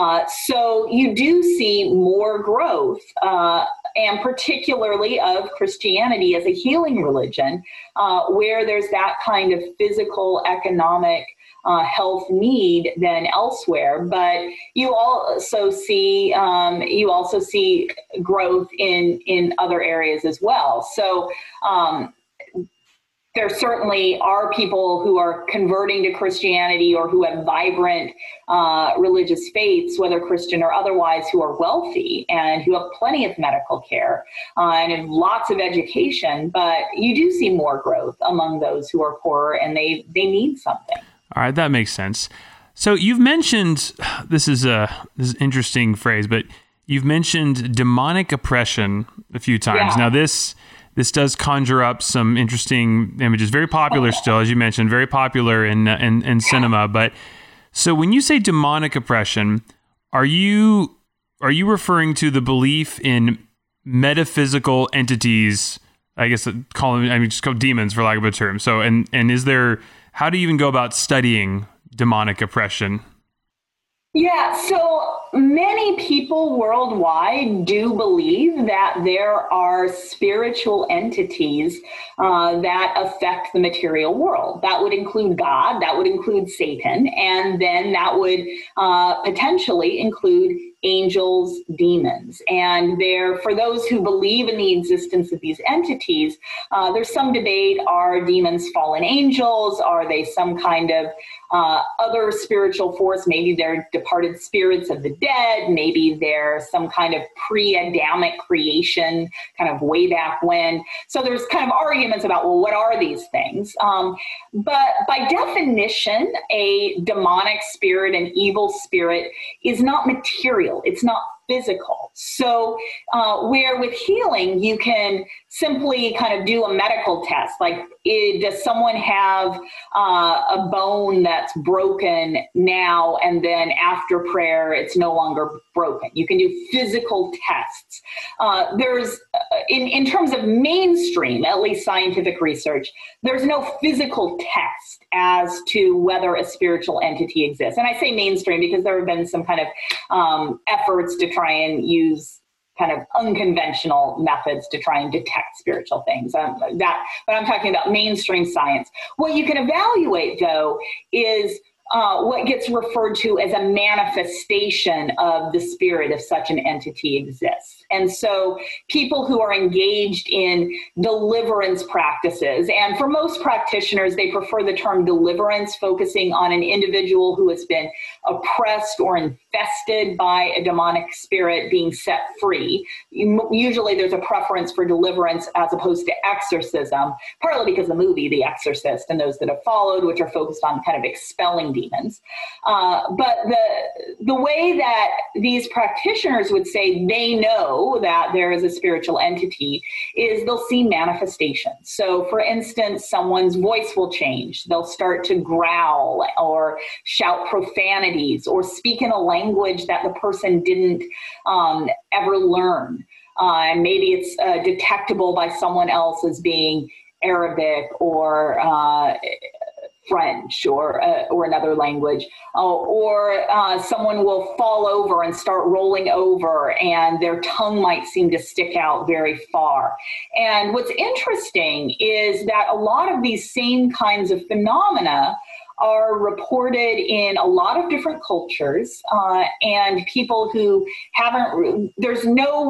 So you do see more growth, and particularly of Christianity as a healing religion, where there's that kind of physical, economic, health need than elsewhere. But you also see growth in other areas as well. So there certainly are people who are converting to Christianity or who have vibrant religious faiths, whether Christian or otherwise, who are wealthy and who have plenty of medical care and have lots of education. But you do see more growth among those who are poorer and they need something. All right, that makes sense. So you've mentioned, this is an interesting phrase, but you've mentioned demonic oppression a few times. Yeah. Now this does conjure up some interesting images. Very popular still, as you mentioned, very popular in cinema. But so when you say demonic oppression, are you referring to the belief in metaphysical entities? I guess just call demons for lack of a term. So and is there, how do you even go about studying demonic oppression? Yeah, so many people worldwide do believe that there are spiritual entities that affect the material world. That would include God, that would include Satan, and then that would potentially include angels, demons. And for those who believe in the existence of these entities, there's some debate. Are demons fallen angels? Are they some kind of other spiritual force? Maybe they're departed spirits of the dead. Maybe they're some kind of pre-Adamic creation, kind of way back when. So there's kind of arguments about, well, what are these things? But by definition, a demonic spirit, an evil spirit, is not material. It's not physical. So where with healing, you can simply kind of do a medical test. Like, does someone have a bone that's broken now, and then after prayer, it's no longer broken? You can do physical tests. There's, in terms of mainstream, at least scientific research, there's no physical test as to whether a spiritual entity exists. And I say mainstream because there have been some kind of efforts to try and use kind of unconventional methods to try and detect spiritual things. But I'm talking about mainstream science. What you can evaluate, though, is what gets referred to as a manifestation of the spirit if such an entity exists. And so people who are engaged in deliverance practices, and for most practitioners, they prefer the term deliverance, focusing on an individual who has been oppressed or infested by a demonic spirit being set free. Usually there's a preference for deliverance as opposed to exorcism, partly because of the movie The Exorcist and those that have followed, which are focused on kind of expelling demons. But the way that these practitioners would say they know that there is a spiritual entity is they'll see manifestations. So for instance, someone's voice will change. They'll start to growl or shout profanities or speak in a language that the person didn't ever learn. And maybe it's detectable by someone else as being Arabic or French or another language, or someone will fall over and start rolling over and their tongue might seem to stick out very far. And what's interesting is that a lot of these same kinds of phenomena are reported in a lot of different cultures, and people who haven't, there's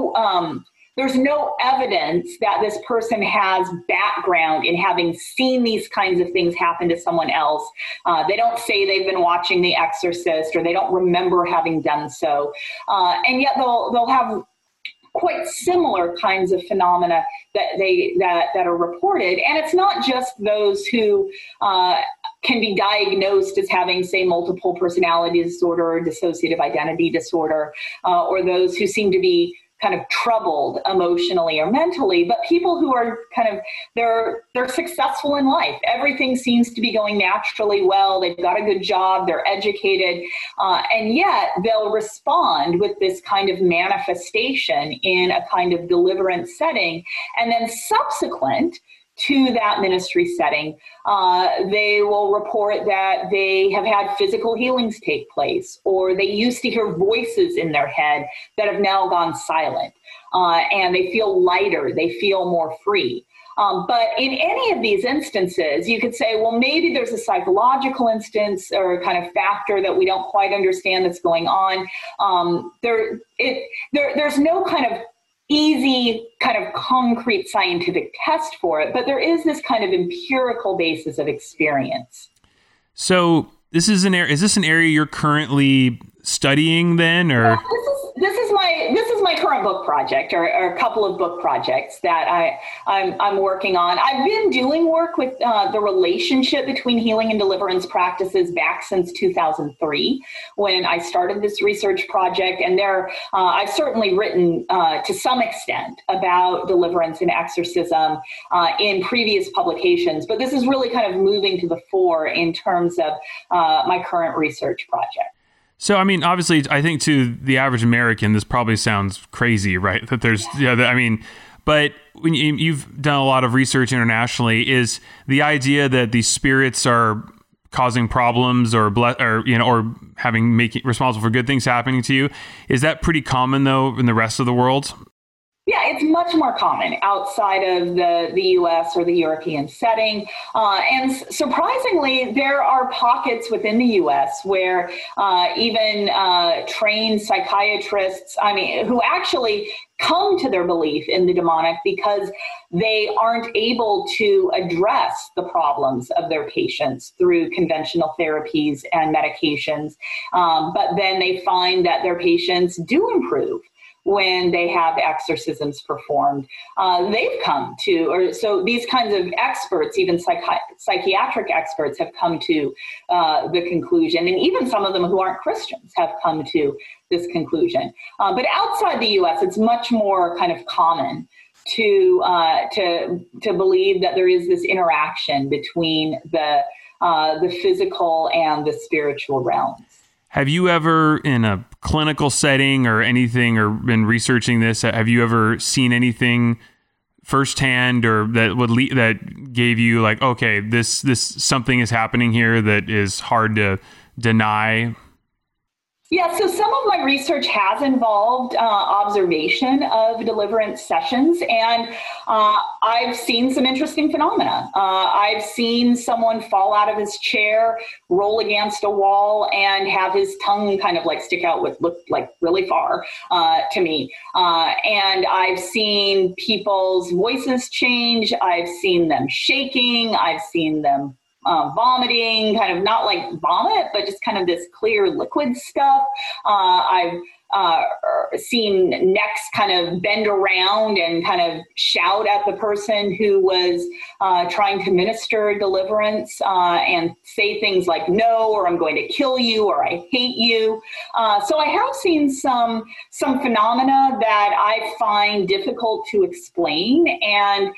no evidence that this person has background in having seen these kinds of things happen to someone else. They don't say they've been watching The Exorcist, or they don't remember having done so. And yet they'll have quite similar kinds of phenomena that are reported. And it's not just those who can be diagnosed as having, say, multiple personality disorder or dissociative identity disorder, or those who seem to be kind of troubled emotionally or mentally, but people who are kind of, they're successful in life. Everything seems to be going naturally well. They've got a good job. They're educated. And yet they'll respond with this kind of manifestation in a kind of deliverance setting. And then subsequent to that ministry setting, they will report that they have had physical healings take place, or they used to hear voices in their head that have now gone silent, and they feel lighter, they feel more free. But in any of these instances, you could say, well, maybe there's a psychological instance or a kind of factor that we don't quite understand that's going on. There's no kind of easy kind of concrete scientific test for it, but there is this kind of empirical basis of experience. So this is is this an area you're currently studying then, or? Yeah, this is my current book project, or a couple of book projects that I'm working on. I've been doing work with the relationship between healing and deliverance practices back since 2003, when I started this research project. And I've certainly written to some extent about deliverance and exorcism in previous publications, but this is really kind of moving to the fore in terms of my current research project. So, I mean, obviously, I think to the average American, this probably sounds crazy, right? That there's, but when you've done a lot of research internationally, is the idea that these spirits are causing problems or making responsible for good things happening to you, is that pretty common though in the rest of the world? Yeah, it's much more common outside of the U.S. or the European setting. And surprisingly, there are pockets within the U.S. where even trained psychiatrists, who actually come to their belief in the demonic because they aren't able to address the problems of their patients through conventional therapies and medications. But then they find that their patients do improve when they have exorcisms performed. They've come to, so these kinds of experts, even psychiatric experts, have come to the conclusion, and even some of them who aren't Christians have come to this conclusion. But outside the U.S., it's much more kind of common to believe that there is this interaction between the physical and the spiritual realms. Have you ever, in a clinical setting or anything, or been researching this, have you ever seen anything firsthand, or that gave you like, okay, this something is happening here that is hard to deny? Yeah, so some of my research has involved observation of deliverance sessions, and I've seen some interesting phenomena. I've seen someone fall out of his chair, roll against a wall, and have his tongue kind of like stick out with look like really far to me. And I've seen people's voices change. I've seen them shaking. I've seen them vomiting, kind of not like vomit, but just kind of this clear liquid stuff. I've seen necks kind of bend around and kind of shout at the person who was trying to minister deliverance and say things like, no, or I'm going to kill you, or I hate you. So I have seen some phenomena that I find difficult to explain, and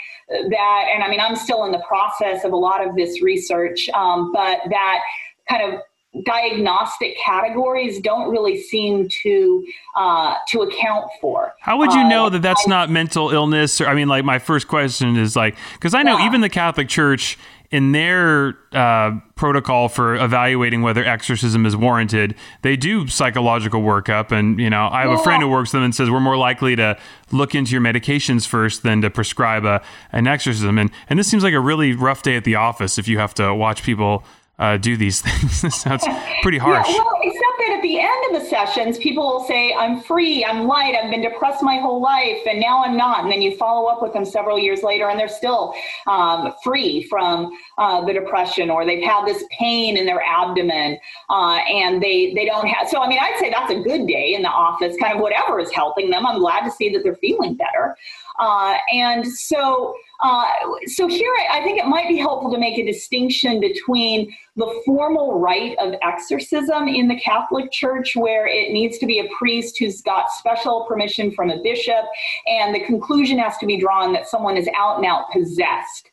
I mean, I'm still in the process of a lot of this research, but that kind of diagnostic categories don't really seem to account for. How would you know that that's not mental illness? Or, I mean, like, my first question is like, because I know even the Catholic Church, in their protocol for evaluating whether exorcism is warranted, they do psychological workup. And, you know, I have a friend who works with them and says we're more likely to look into your medications first than to prescribe an exorcism. And this seems like a really rough day at the office if you have to watch people do these things. This sounds pretty harsh. Yeah, well, except that at the end of the sessions, people will say, I'm free, I'm light, I've been depressed my whole life, and now I'm not. And then you follow up with them several years later, and they're still free from the depression, or they've had this pain in their abdomen, and they don't have. So, I mean, I'd say that's a good day in the office, kind of whatever is helping them. I'm glad to see that they're feeling better. And so here I think it might be helpful to make a distinction between the formal rite of exorcism in the Catholic Church, where it needs to be a priest who's got special permission from a bishop, and the conclusion has to be drawn that someone is out and out possessed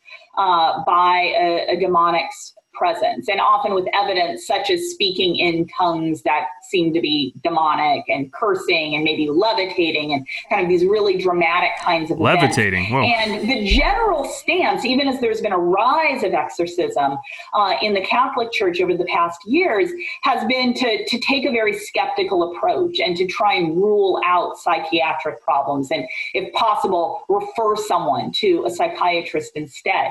by a demonic presence, and often with evidence such as speaking in tongues that seem to be demonic, and cursing, and maybe levitating, and kind of these really dramatic kinds of levitating. events. Whoa. And the general stance, even as there's been a rise of exorcism in the Catholic Church over the past years, has been to take a very skeptical approach and to try and rule out psychiatric problems, and if possible, refer someone to a psychiatrist instead.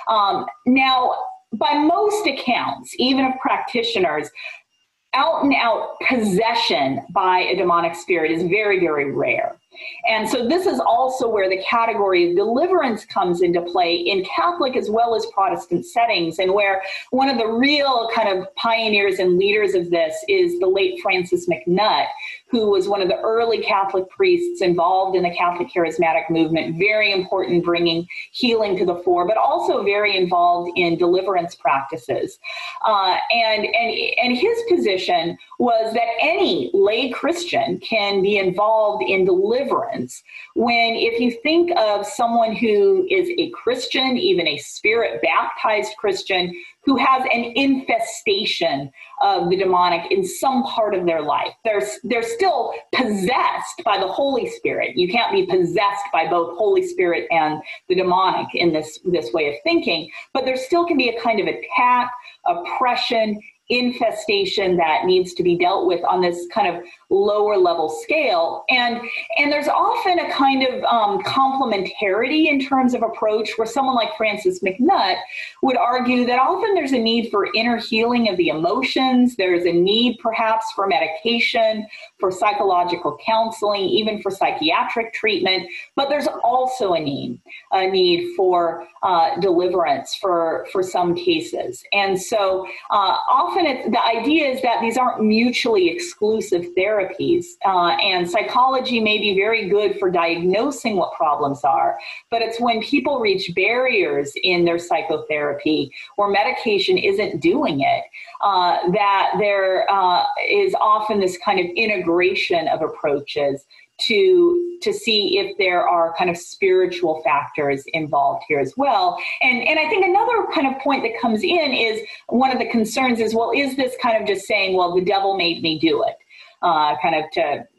Now, by most accounts, even of practitioners, out and out possession by a demonic spirit is very, very rare. And so this is also where the category of deliverance comes into play in Catholic as well as Protestant settings, and where one of the real kind of pioneers and leaders of this is the late Francis McNutt, who was one of the early Catholic priests involved in the Catholic charismatic movement, very important, bringing healing to the fore, but also very involved in deliverance practices. And his position was that any lay Christian can be involved in deliverance when, if you think of someone who is a Christian, even a spirit-baptized Christian, who has an infestation of the demonic in some part of their life. They're still possessed by the Holy Spirit. You can't be possessed by both Holy Spirit and the demonic in this way of thinking, but there still can be a kind of attack, oppression, infestation that needs to be dealt with on this kind of lower level scale. And there's often a kind of complementarity in terms of approach, where someone like Francis McNutt would argue that often there's a need for inner healing of the emotions. There's a need perhaps for medication, for psychological counseling, even for psychiatric treatment, but there's also a need for deliverance for some cases. And so often the idea is that these aren't mutually exclusive therapies, and psychology may be very good for diagnosing what problems are, but it's when people reach barriers in their psychotherapy or medication isn't doing it, that there is often this kind of integration of approaches to see if there are kind of spiritual factors involved here as well. And I think another kind of point that comes in is one of the concerns is, well, is this kind of just saying, well, the devil made me do it, kind of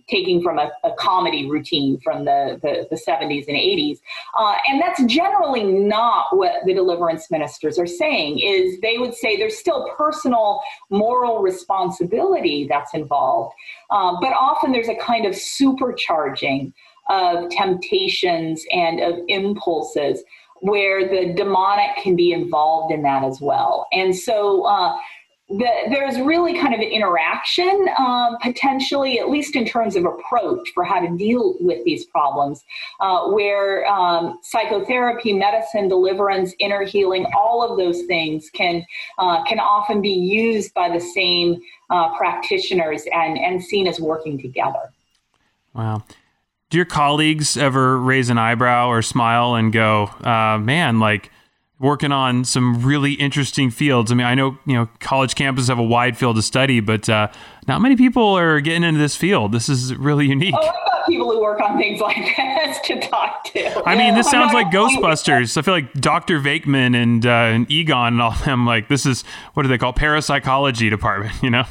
taking from a comedy routine from the 70s and 80s. And that's generally not what the deliverance ministers are saying. Is they would say there's still personal moral responsibility that's involved, but often there's a kind of supercharging of temptations and of impulses where the demonic can be involved in that as well. And so there's really kind of an interaction, potentially, at least in terms of approach for how to deal with these problems, where psychotherapy, medicine, deliverance, inner healing, all of those things can often be used by the same practitioners and seen as working together. Wow. Do your colleagues ever raise an eyebrow or smile and go, man, like working on some really interesting fields? I mean, I know, college campuses have a wide field to study, but not many people are getting into this field. This is really unique. Oh, I've got people who work on things like this to talk to. I mean, this sounds like Ghostbusters. I feel like Dr. Vakeman and Egon and all of them, like this is, what do they call, parapsychology department,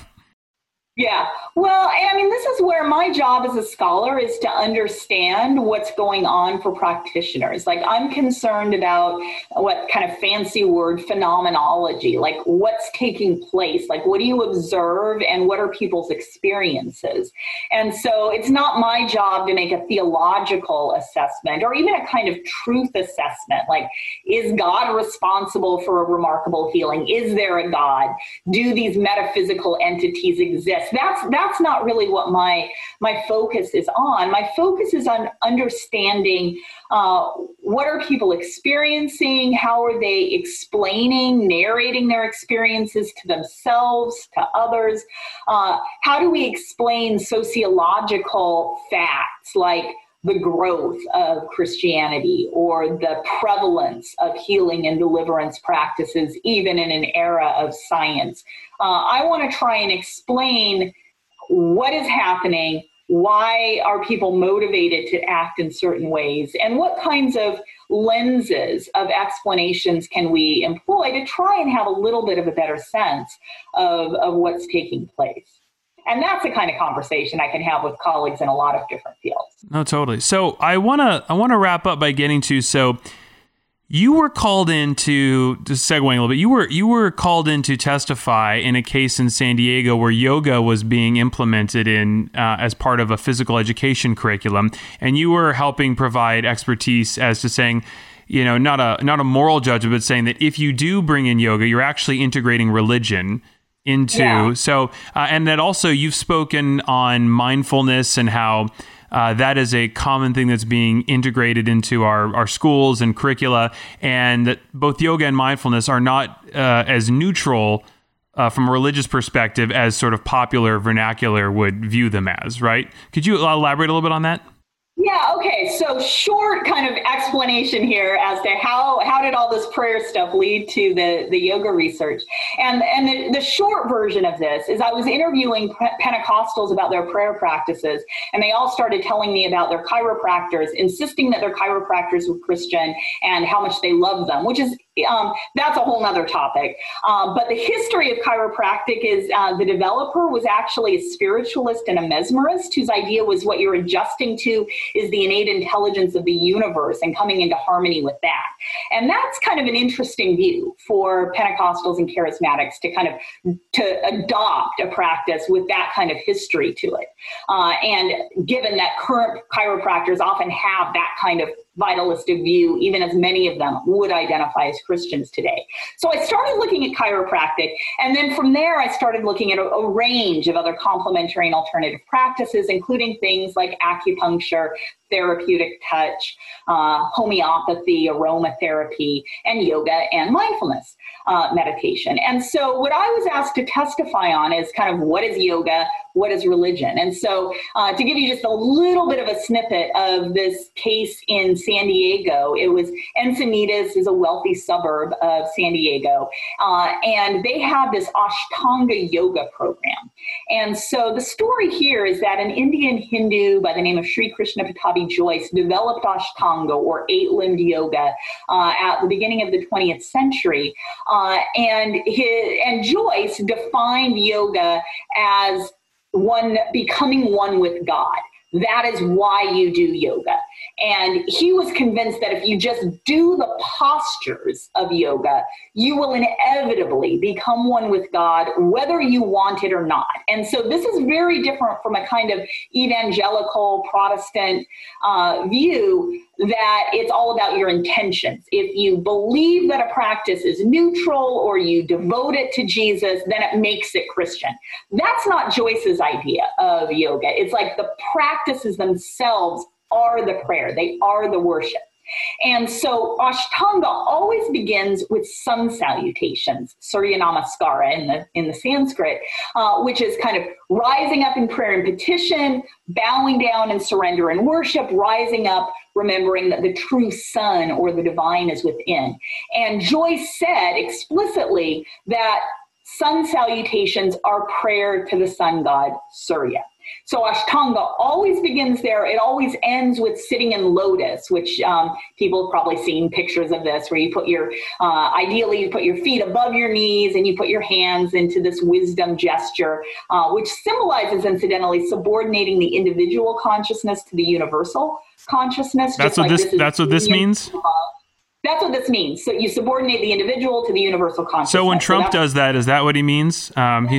Yeah. Well, I mean, this is where my job as a scholar is to understand what's going on for practitioners. Like, I'm concerned about what kind of fancy word phenomenology, like what's taking place, like what do you observe and what are people's experiences? And so it's not my job to make a theological assessment or even a kind of truth assessment. Like, is God responsible for a remarkable healing? Is there a God? Do these metaphysical entities exist? That's not really what my focus is on. My focus is on understanding what are people experiencing, how are they explaining, narrating their experiences to themselves, to others. How do we explain sociological facts like the growth of Christianity or the prevalence of healing and deliverance practices, even in an era of science? I want to try and explain what is happening, why are people motivated to act in certain ways, and what kinds of lenses of explanations can we employ to try and have a little bit of a better sense of what's taking place. And that's the kind of conversation I can have with colleagues in a lot of different fields. No, totally. So I wanna wrap up by getting to, so you were called in to, just segueing a little bit, you were called in to testify in a case in San Diego where yoga was being implemented in as part of a physical education curriculum, and you were helping provide expertise as to saying, not a moral judgment, but saying that if you do bring in yoga, you're actually integrating religion into. Yeah. So, and that also you've spoken on mindfulness and how that is a common thing that's being integrated into our schools and curricula, and that both yoga and mindfulness are not as neutral from a religious perspective as sort of popular vernacular would view them as, right? Could you elaborate a little bit on that? Yeah, okay. So short kind of explanation here as to how did all this prayer stuff lead to the yoga research. And the short version of this is I was interviewing Pentecostals about their prayer practices, and they all started telling me about their chiropractors, insisting that their chiropractors were Christian and how much they love them, which is that's a whole nother topic. But the history of chiropractic is the developer was actually a spiritualist and a mesmerist whose idea was what you're adjusting to is the innate intelligence of the universe and coming into harmony with that. And that's kind of an interesting view for Pentecostals and charismatics to adopt a practice with that kind of history to it. And given that current chiropractors often have that kind of vitalistic view, even as many of them would identify as Christians today. So I started looking at chiropractic, and then from there I started looking at a range of other complementary and alternative practices, including things like acupuncture, therapeutic touch, homeopathy, aromatherapy, and yoga and mindfulness meditation. And so what I was asked to testify on is kind of what is yoga, what is religion? And so to give you just a little bit of a snippet of this case in San Diego, it was Encinitas is a wealthy suburb of San Diego, and they have this Ashtanga yoga program. And so the story here is that an Indian Hindu by the name of Sri Krishna Pattabhi Jois developed Ashtanga, or eight-limbed yoga, at the beginning of the 20th century. And Jois defined yoga as becoming one with God. That is why you do yoga. And he was convinced that if you just do the postures of yoga, you will inevitably become one with God, whether you want it or not. And so this is very different from a kind of evangelical Protestant view that it's all about your intentions. If you believe that a practice is neutral or you devote it to Jesus, then it makes it Christian. That's not Joyce's idea of yoga. It's like the practices themselves are the prayer. They are the worship. And so Ashtanga always begins with sun salutations, Surya Namaskara in the Sanskrit, which is kind of rising up in prayer and petition, bowing down in surrender and worship, rising up, remembering that the true sun or the divine is within. And Joyce said explicitly that sun salutations are prayer to the sun god Surya. So Ashtanga always begins there. It always ends with sitting in lotus, which people have probably seen pictures of this, where you put ideally you put your feet above your knees and you put your hands into this wisdom gesture, which symbolizes, incidentally, subordinating the individual consciousness to the universal consciousness. That's what this means? That's what this means. So you subordinate the individual to the universal consciousness. So when Trump does that, is that what he means?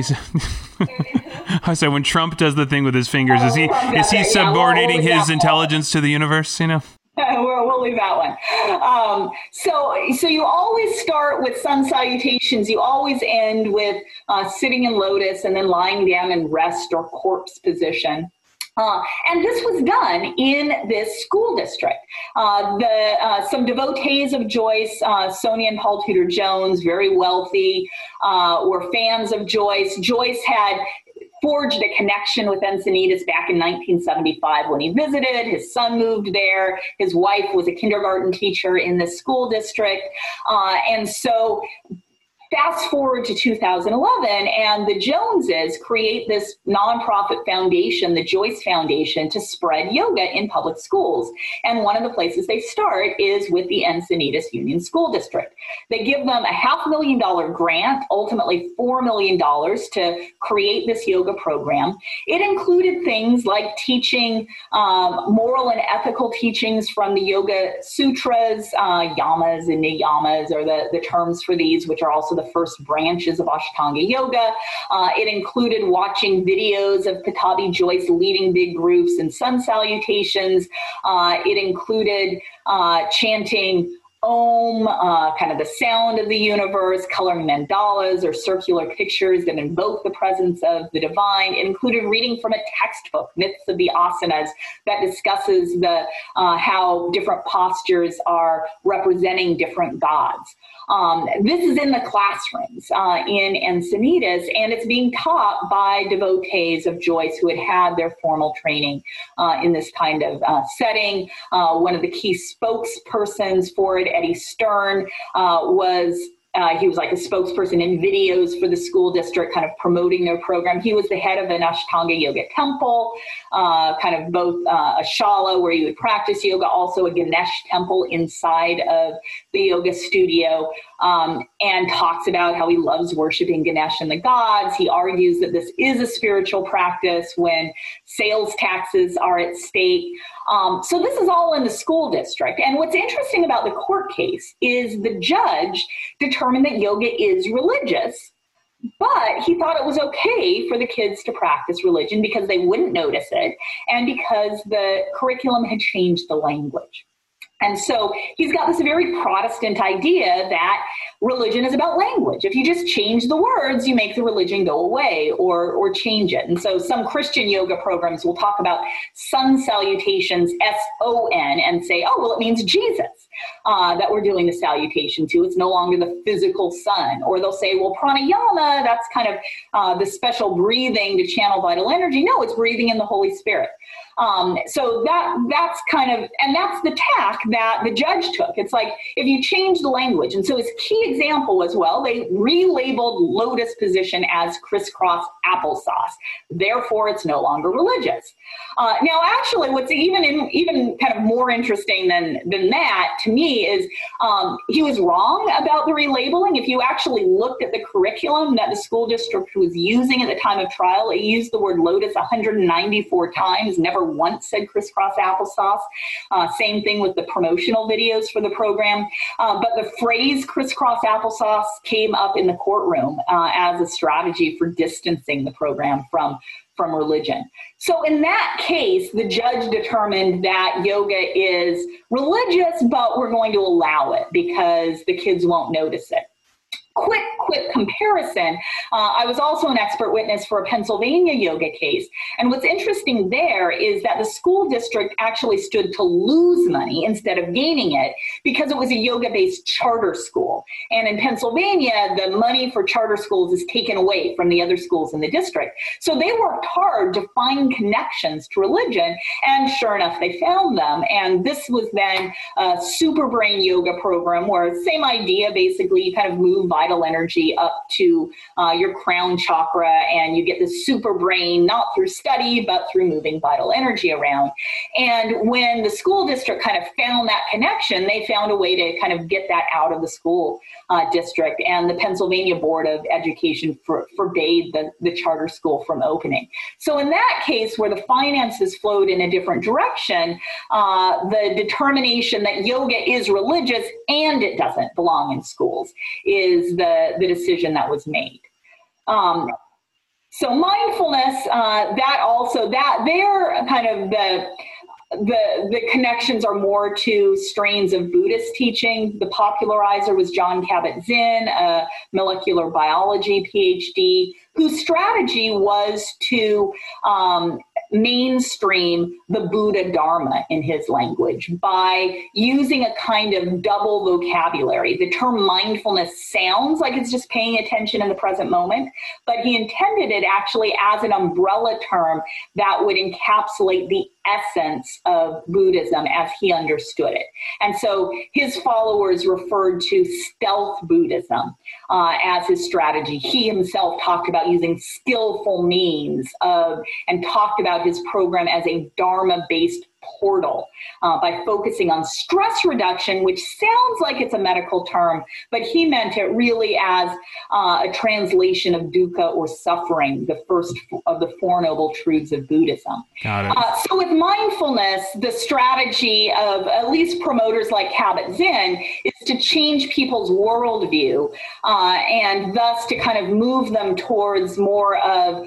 I said when Trump does the thing with his fingers, is he subordinating his intelligence to the universe? You know. We'll leave that one. So you always start with sun salutations. You always end with sitting in lotus and then lying down in rest or corpse position. And this was done in this school district. Some devotees of Joyce, Sonia and Paul Tudor Jones, very wealthy, were fans of Joyce. Joyce had forged a connection with Encinitas back in 1975 when he visited. His son moved there. His wife was a kindergarten teacher in this school district. And so fast forward to 2011, and the Joneses create this nonprofit foundation, the Joyce Foundation, to spread yoga in public schools. And one of the places they start is with the Encinitas Union School District. They give them a $500,000 grant, ultimately $4 million, to create this yoga program. It included things like teaching moral and ethical teachings from the Yoga Sutras. Yamas and niyamas are the terms for these, which are also the first branches of Ashtanga Yoga. It included watching videos of Pattabhi Joyce leading big groups in sun salutations. It included chanting Om, kind of the sound of the universe, coloring mandalas or circular pictures that invoke the presence of the divine. It included reading from a textbook, Myths of the Asanas, that discusses how different postures are representing different gods. This is in the classrooms in Encinitas, and it's being taught by devotees of Joyce who had their formal training in this kind of setting. One of the key spokespersons for it, Eddie Stern, he was like a spokesperson in videos for the school district, kind of promoting their program. He was the head of an Ashtanga Yoga temple, kind of both a shala where you would practice yoga, also a Ganesh temple inside of the yoga studio, and talks about how he loves worshiping Ganesh and the gods. He argues that this is a spiritual practice when sales taxes are at stake. So this is all in the school district. And what's interesting about the court case is the judge determined that yoga is religious, but he thought it was okay for the kids to practice religion because they wouldn't notice it and because the curriculum had changed the language. And so he's got this very Protestant idea that religion is about language. If you just change the words, you make the religion go away or change it. And so some Christian yoga programs will talk about sun salutations, S-O-N, and say, oh, well, it means Jesus that we're doing the salutation to. It's no longer the physical sun. Or they'll say, well, pranayama, that's kind of the special breathing to channel vital energy. No, it's breathing in the Holy Spirit. So that's kind of, and that's the tack that the judge took. It's like, if you change the language. And so his key example was, well, they relabeled lotus position as crisscross applesauce. Therefore, it's no longer religious. Now, actually, what's even kind of more interesting than that, to to me is he was wrong about the relabeling. If you actually looked at the curriculum that the school district was using at the time of trial, it used the word Lotus 194 times, never once said crisscross applesauce. Same thing with the promotional videos for the program. But the phrase crisscross applesauce came up in the courtroom as a strategy for distancing the program from religion. So in that case, the judge determined that yoga is religious, but we're going to allow it because the kids won't notice it. Quick comparison. I was also an expert witness for a Pennsylvania yoga case. And what's interesting there is that the school district actually stood to lose money instead of gaining it because it was a yoga-based charter school. And in Pennsylvania, the money for charter schools is taken away from the other schools in the district. So they worked hard to find connections to religion. And sure enough, they found them. And this was then a super brain yoga program where same idea, basically, you kind of move vital energy up to your crown chakra, and you get this super brain, not through study, but through moving vital energy around. And when the school district kind of found that connection, they found a way to kind of get that out of the school district, and the Pennsylvania Board of Education forbade the charter school from opening. So in that case, where the finances flowed in a different direction, the determination that yoga is religious and it doesn't belong in schools is the decision that was made. So mindfulness, they're kind of the connections are more to strains of Buddhist teaching. The popularizer was Jon Kabat-Zinn, a molecular biology PhD, whose strategy was to mainstream the Buddha Dharma in his language by using a kind of double vocabulary. The term mindfulness sounds like it's just paying attention in the present moment, but he intended it actually as an umbrella term that would encapsulate the essence of Buddhism as he understood it. And so his followers referred to stealth Buddhism as his strategy. He himself talked about using skillful means and talked about his program as a Dharma-based portal by focusing on stress reduction, which sounds like it's a medical term, but he meant it really as a translation of dukkha or suffering, the first of the Four Noble Truths of Buddhism. Got it. So with mindfulness, the strategy of at least promoters like Kabat-Zinn is to change people's worldview and thus to kind of move them towards more of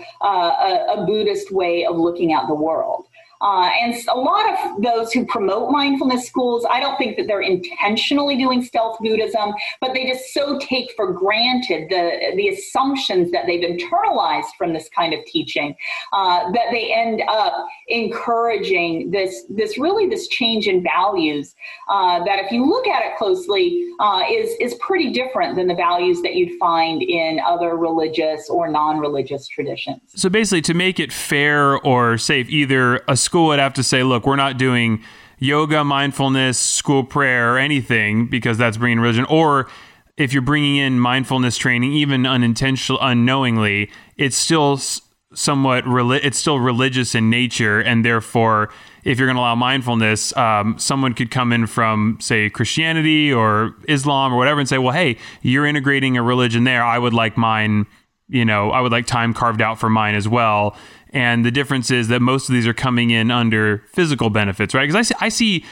a Buddhist way of looking at the world. And a lot of those who promote mindfulness schools, I don't think that they're intentionally doing stealth Buddhism, but they just so take for granted the assumptions that they've internalized from this kind of teaching that they end up encouraging this change in values that, if you look at it closely, is pretty different than the values that you'd find in other religious or non-religious traditions. So basically, to make it fair or safe, either a school would have to say, look, we're not doing yoga, mindfulness, school prayer, or anything because that's bringing religion. Or if you're bringing in mindfulness training, even unknowingly, it's still somewhat it's still religious in nature, and therefore, if you're going to allow mindfulness, someone could come in from, say, Christianity or Islam or whatever, and say, well, hey, you're integrating a religion there. I would like mine. I would like time carved out for mine as well. And the difference is that most of these are coming in under physical benefits, right? Because I see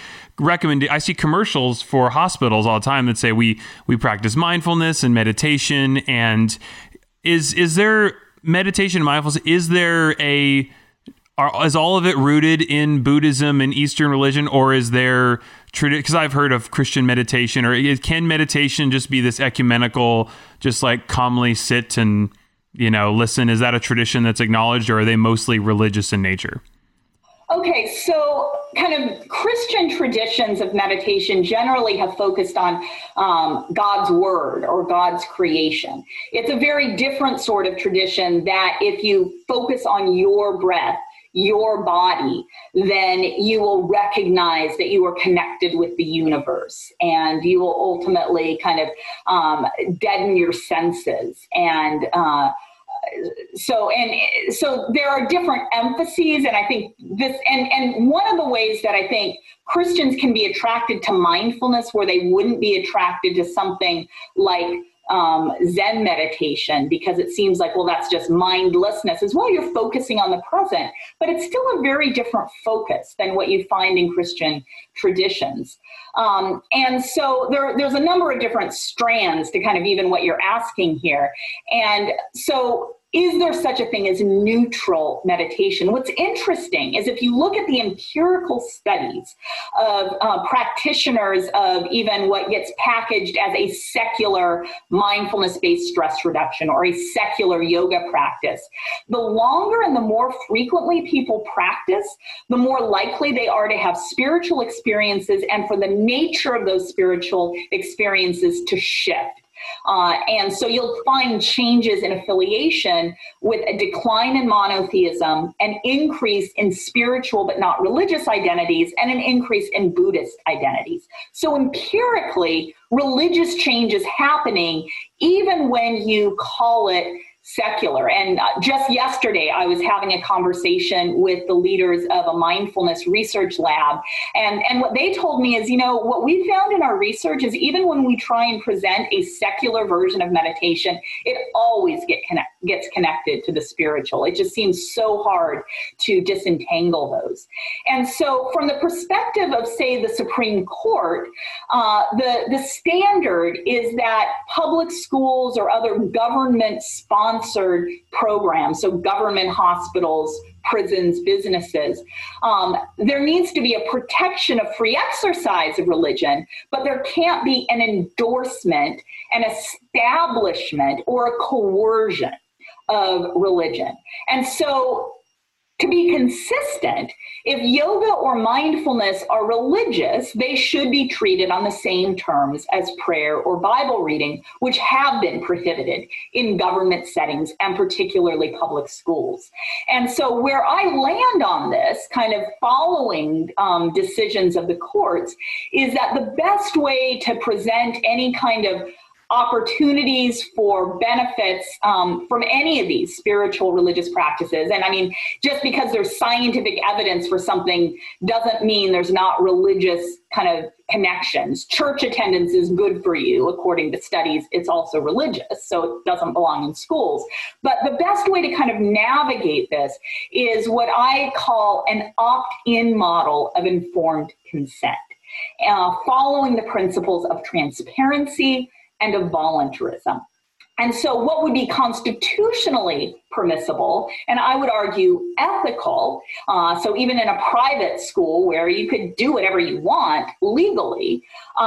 commercials for hospitals all the time that say we practice mindfulness and meditation. And is there meditation and mindfulness? Is all of it rooted in Buddhism and Eastern religion, or is there because I've heard of Christian meditation, or can meditation just be this ecumenical, just like calmly sit and listen? Is that a tradition that's acknowledged, or are they mostly religious in nature? Okay, so kind of Christian traditions of meditation generally have focused on God's word or God's creation. It's a very different sort of tradition that if you focus on your breath, your body, then you will recognize that you are connected with the universe, and you will ultimately kind of deaden your senses and so there are different emphases, and I think this, and one of the ways that I think Christians can be attracted to mindfulness where they wouldn't be attracted to something like Zen meditation, because it seems like, well, that's just mindlessness, as well, you're focusing on the present, but it's still a very different focus than what you find in Christian traditions. And so there's a number of different strands to kind of even what you're asking here. And so is there such a thing as neutral meditation? What's interesting is if you look at the empirical studies of practitioners of even what gets packaged as a secular mindfulness-based stress reduction or a secular yoga practice, the longer and the more frequently people practice, the more likely they are to have spiritual experiences and for the nature of those spiritual experiences to shift. And so you'll find changes in affiliation with a decline in monotheism, an increase in spiritual but not religious identities, and an increase in Buddhist identities. So empirically, religious change is happening even when you call it secular. And just yesterday, I was having a conversation with the leaders of a mindfulness research lab. And what they told me is, what we found in our research is even when we try and present a secular version of meditation, it always gets connected to the spiritual. It just seems so hard to disentangle those. And so from the perspective of, say, the Supreme Court, the standard is that public schools or other government-sponsored programs, so government hospitals, prisons, businesses, there needs to be a protection of free exercise of religion, but there can't be an endorsement, an establishment, or a coercion of religion. And so to be consistent, if yoga or mindfulness are religious, they should be treated on the same terms as prayer or Bible reading, which have been prohibited in government settings and particularly public schools. And so where I land on this, kind of following decisions of the courts, is that the best way to present any kind of opportunities for benefits from any of these spiritual religious practices. And I mean, just because there's scientific evidence for something doesn't mean there's not religious kind of connections. Church attendance is good for you. According to studies, it's also religious, so it doesn't belong in schools. But the best way to kind of navigate this is what I call an opt-in model of informed consent, following the principles of transparency and of voluntarism. And so what would be constitutionally permissible, and I would argue ethical, so even in a private school where you could do whatever you want legally,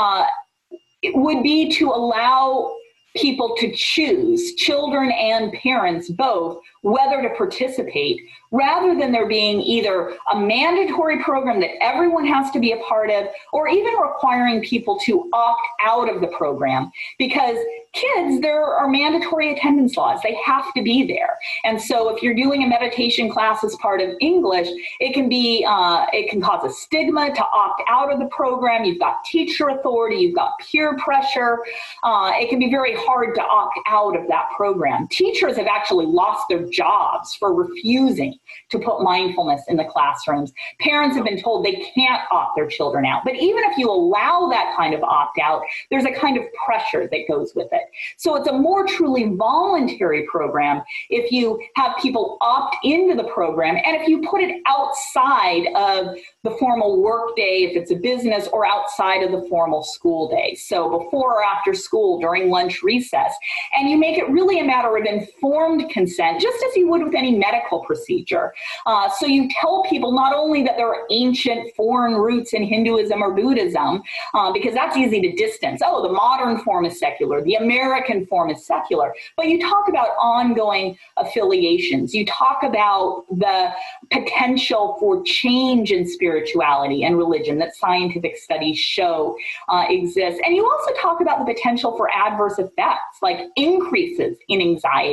it would be to allow people to choose, children and parents both, whether to participate, rather than there being either a mandatory program that everyone has to be a part of, or even requiring people to opt out of the program. Because kids, there are mandatory attendance laws. They have to be there. And so if you're doing a meditation class as part of English, it can cause a stigma to opt out of the program. You've got teacher authority, you've got peer pressure. It can be very hard to opt out of that program. Teachers have actually lost their jobs for refusing to put mindfulness in the classrooms. Parents have been told they can't opt their children out. But even if you allow that kind of opt-out, there's a kind of pressure that goes with it. So it's a more truly voluntary program if you have people opt into the program, and if you put it outside of the formal work day, if it's a business, or outside of the formal school day. So before or after school, during lunch recess. And you make it really a matter of informed consent, just as you would with any medical procedure. So you tell people not only that there are ancient foreign roots in Hinduism or Buddhism, because that's easy to distance. Oh, the modern form is secular, the American form is secular. But you talk about ongoing affiliations. You talk about the potential for change in spirituality and religion that scientific studies show exists. And you also talk about the potential for adverse effects, like increases in anxiety,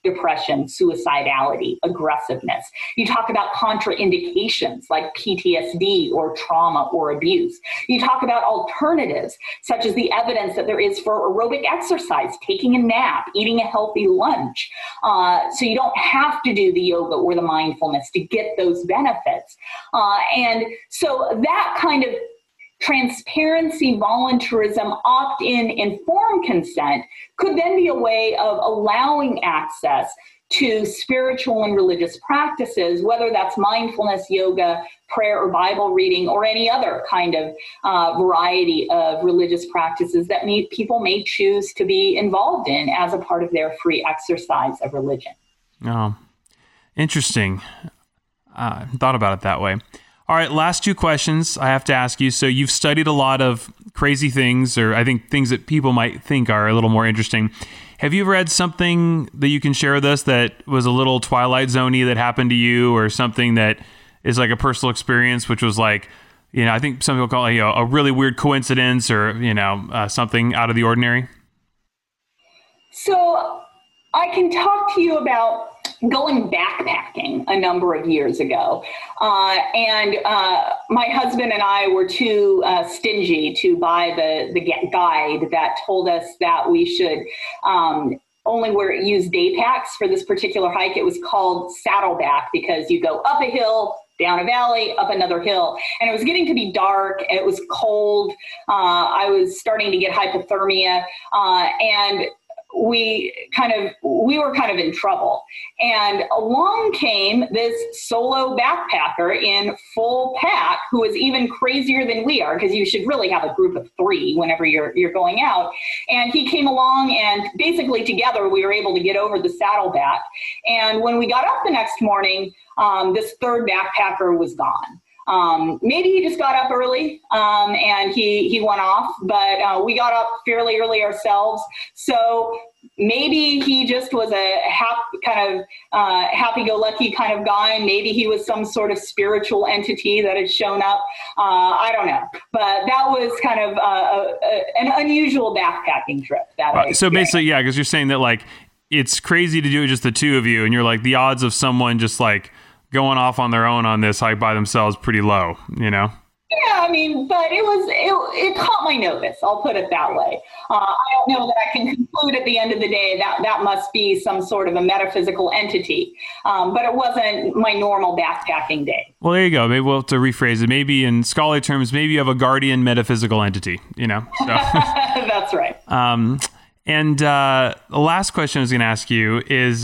depression, suicidality, aggressiveness. You talk about contraindications like PTSD or trauma or abuse. You talk about alternatives, such as the evidence that there is for aerobic exercise, taking a nap, eating a healthy lunch. So you don't have to do the yoga or the mindfulness to get those benefits. And so that kind of transparency, voluntarism, opt-in, informed consent could then be a way of allowing access to spiritual and religious practices, whether that's mindfulness, yoga, prayer, or Bible reading, or any other kind of variety of religious practices that people may choose to be involved in as a part of their free exercise of religion. Oh, interesting. Thought about it that way. All right, last two questions I have to ask you. So you've studied a lot of crazy things, or I think things that people might think are a little more interesting. Have you ever had something that you can share with us that was a little Twilight Zone-y that happened to you, or something that is like a personal experience, which was like, I think some people call it, a really weird coincidence, or, something out of the ordinary? So I can talk to you about going backpacking a number of years ago. And my husband and I were too stingy to buy the guide that told us that we should only use day packs for this particular hike. It was called Saddleback because you go up a hill, down a valley, up another hill. And it was getting to be dark. It was cold. I was starting to get hypothermia. And we were kind of in trouble. And along came this solo backpacker in full pack who was even crazier than we are, because you should really have a group of 3 whenever you're going out. And he came along, and basically together we were able to get over the Saddleback. And when we got up the next morning, this third backpacker was gone. Maybe he just got up early and he went off, but we got up fairly early ourselves. So maybe he just was a happy-go-lucky kind of guy. Maybe he was some sort of spiritual entity that had shown up. I don't know. But that was kind of an unusual backpacking trip. So basically, yeah, because you're saying that like it's crazy to do it just the two of you, and you're like the odds of someone just like going off on their own on this hike by themselves pretty low, Yeah, I mean, but it caught my notice. I'll put it that way. I don't know that I can conclude at the end of the day that must be some sort of a metaphysical entity. But it wasn't my normal backpacking day. Well, there you go. Maybe we'll have to rephrase it. Maybe in scholarly terms, maybe you have a guardian metaphysical entity, So. That's right. And the last question I was going to ask you is,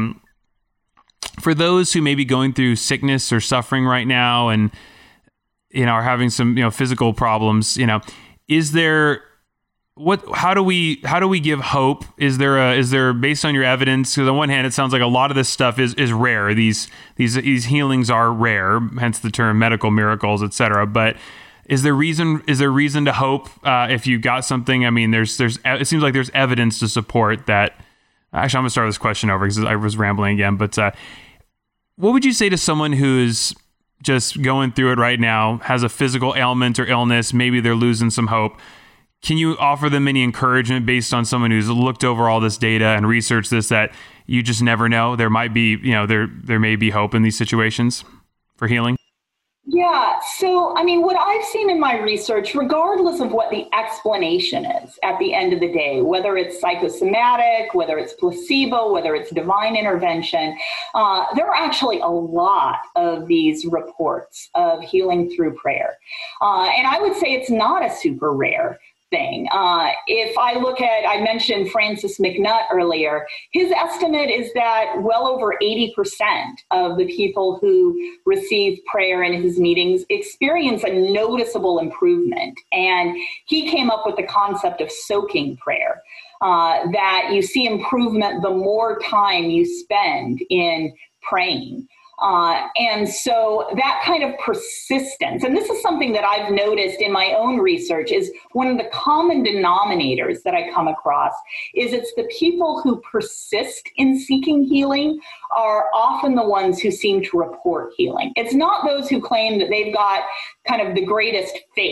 for those who may be going through sickness or suffering right now and, are having some, physical problems, is there, how do we give hope? Is there, based on your evidence, because on one hand, it sounds like a lot of this stuff is rare. These healings are rare, hence the term medical miracles, et cetera. But is there reason to hope, if you got something? I mean, it seems like there's evidence to support that. Actually, I'm going to start this question over because I was rambling again, but, what would you say to someone who's just going through it right now, has a physical ailment or illness, maybe they're losing some hope? Can you offer them any encouragement based on someone who's looked over all this data and researched this, that you just never know? There might be, there may be hope in these situations for healing? Yeah. So, I mean, what I've seen in my research, regardless of what the explanation is at the end of the day, whether it's psychosomatic, whether it's placebo, whether it's divine intervention, there are actually a lot of these reports of healing through prayer. And I would say it's not a super rare thing. If I look at, I mentioned Francis McNutt earlier, his estimate is that well over 80% of the people who receive prayer in his meetings experience a noticeable improvement. And he came up with the concept of soaking prayer, that you see improvement the more time you spend in praying. And so that kind of persistence, and this is something that I've noticed in my own research, is one of the common denominators that I come across is it's the people who persist in seeking healing are often the ones who seem to report healing. It's not those who claim that they've got kind of the greatest faith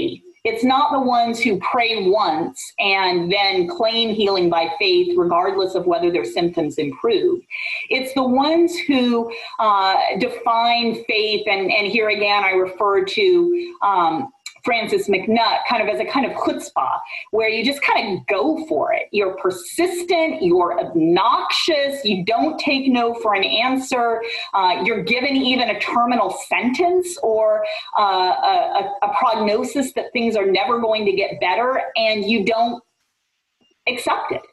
It's not the ones who pray once and then claim healing by faith, regardless of whether their symptoms improve. It's the ones who define faith, and here again I refer to Francis McNutt kind of as a kind of chutzpah, where you just kind of go for it. You're persistent, you're obnoxious, you don't take no for an answer, you're given even a terminal sentence or a prognosis that things are never going to get better, and you don't accept it.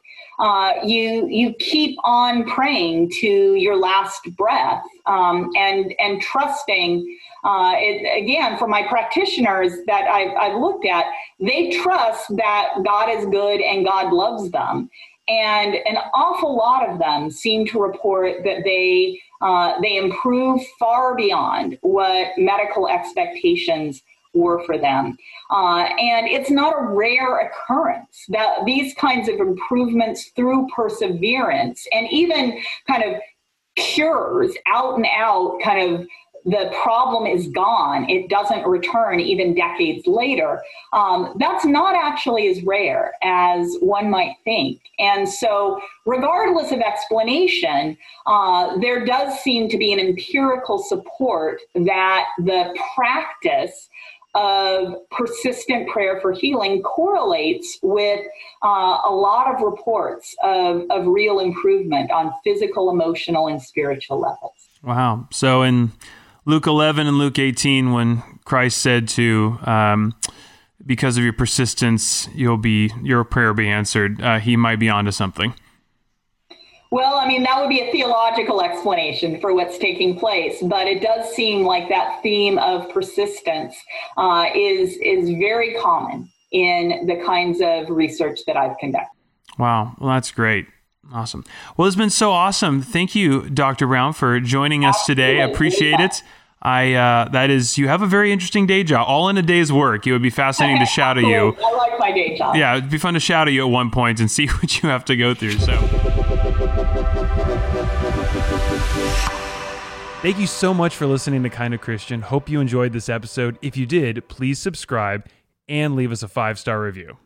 You keep on praying to your last breath, and trusting. Again, for my practitioners that I've looked at, they trust that God is good and God loves them. And an awful lot of them seem to report that they improve far beyond what medical expectations were for them. And it's not a rare occurrence that these kinds of improvements through perseverance and even kind of cures out and out, kind of the problem is gone, it doesn't return even decades later. That's not actually as rare as one might think. And so regardless of explanation, there does seem to be an empirical support that the practice of persistent prayer for healing correlates with a lot of reports of real improvement on physical, emotional, and spiritual levels. Wow. So in Luke 11 and Luke 18, when Christ said to, because of your persistence, your prayer will be answered, he might be onto something. Well, I mean, that would be a theological explanation for what's taking place, but it does seem like that theme of persistence is very common in the kinds of research that I've conducted. Wow. Well, that's great. Awesome. Well, it's been so awesome. Thank you, Dr. Brown, for joining us today. I appreciate it. You have a very interesting day job, all in a day's work. It would be fascinating to shout at you. I like my day job. Yeah, it'd be fun to shout at you at one point and see what you have to go through. So, thank you so much for listening to Kind of Christian. Hope you enjoyed this episode. If you did, please subscribe and leave us a 5-star review.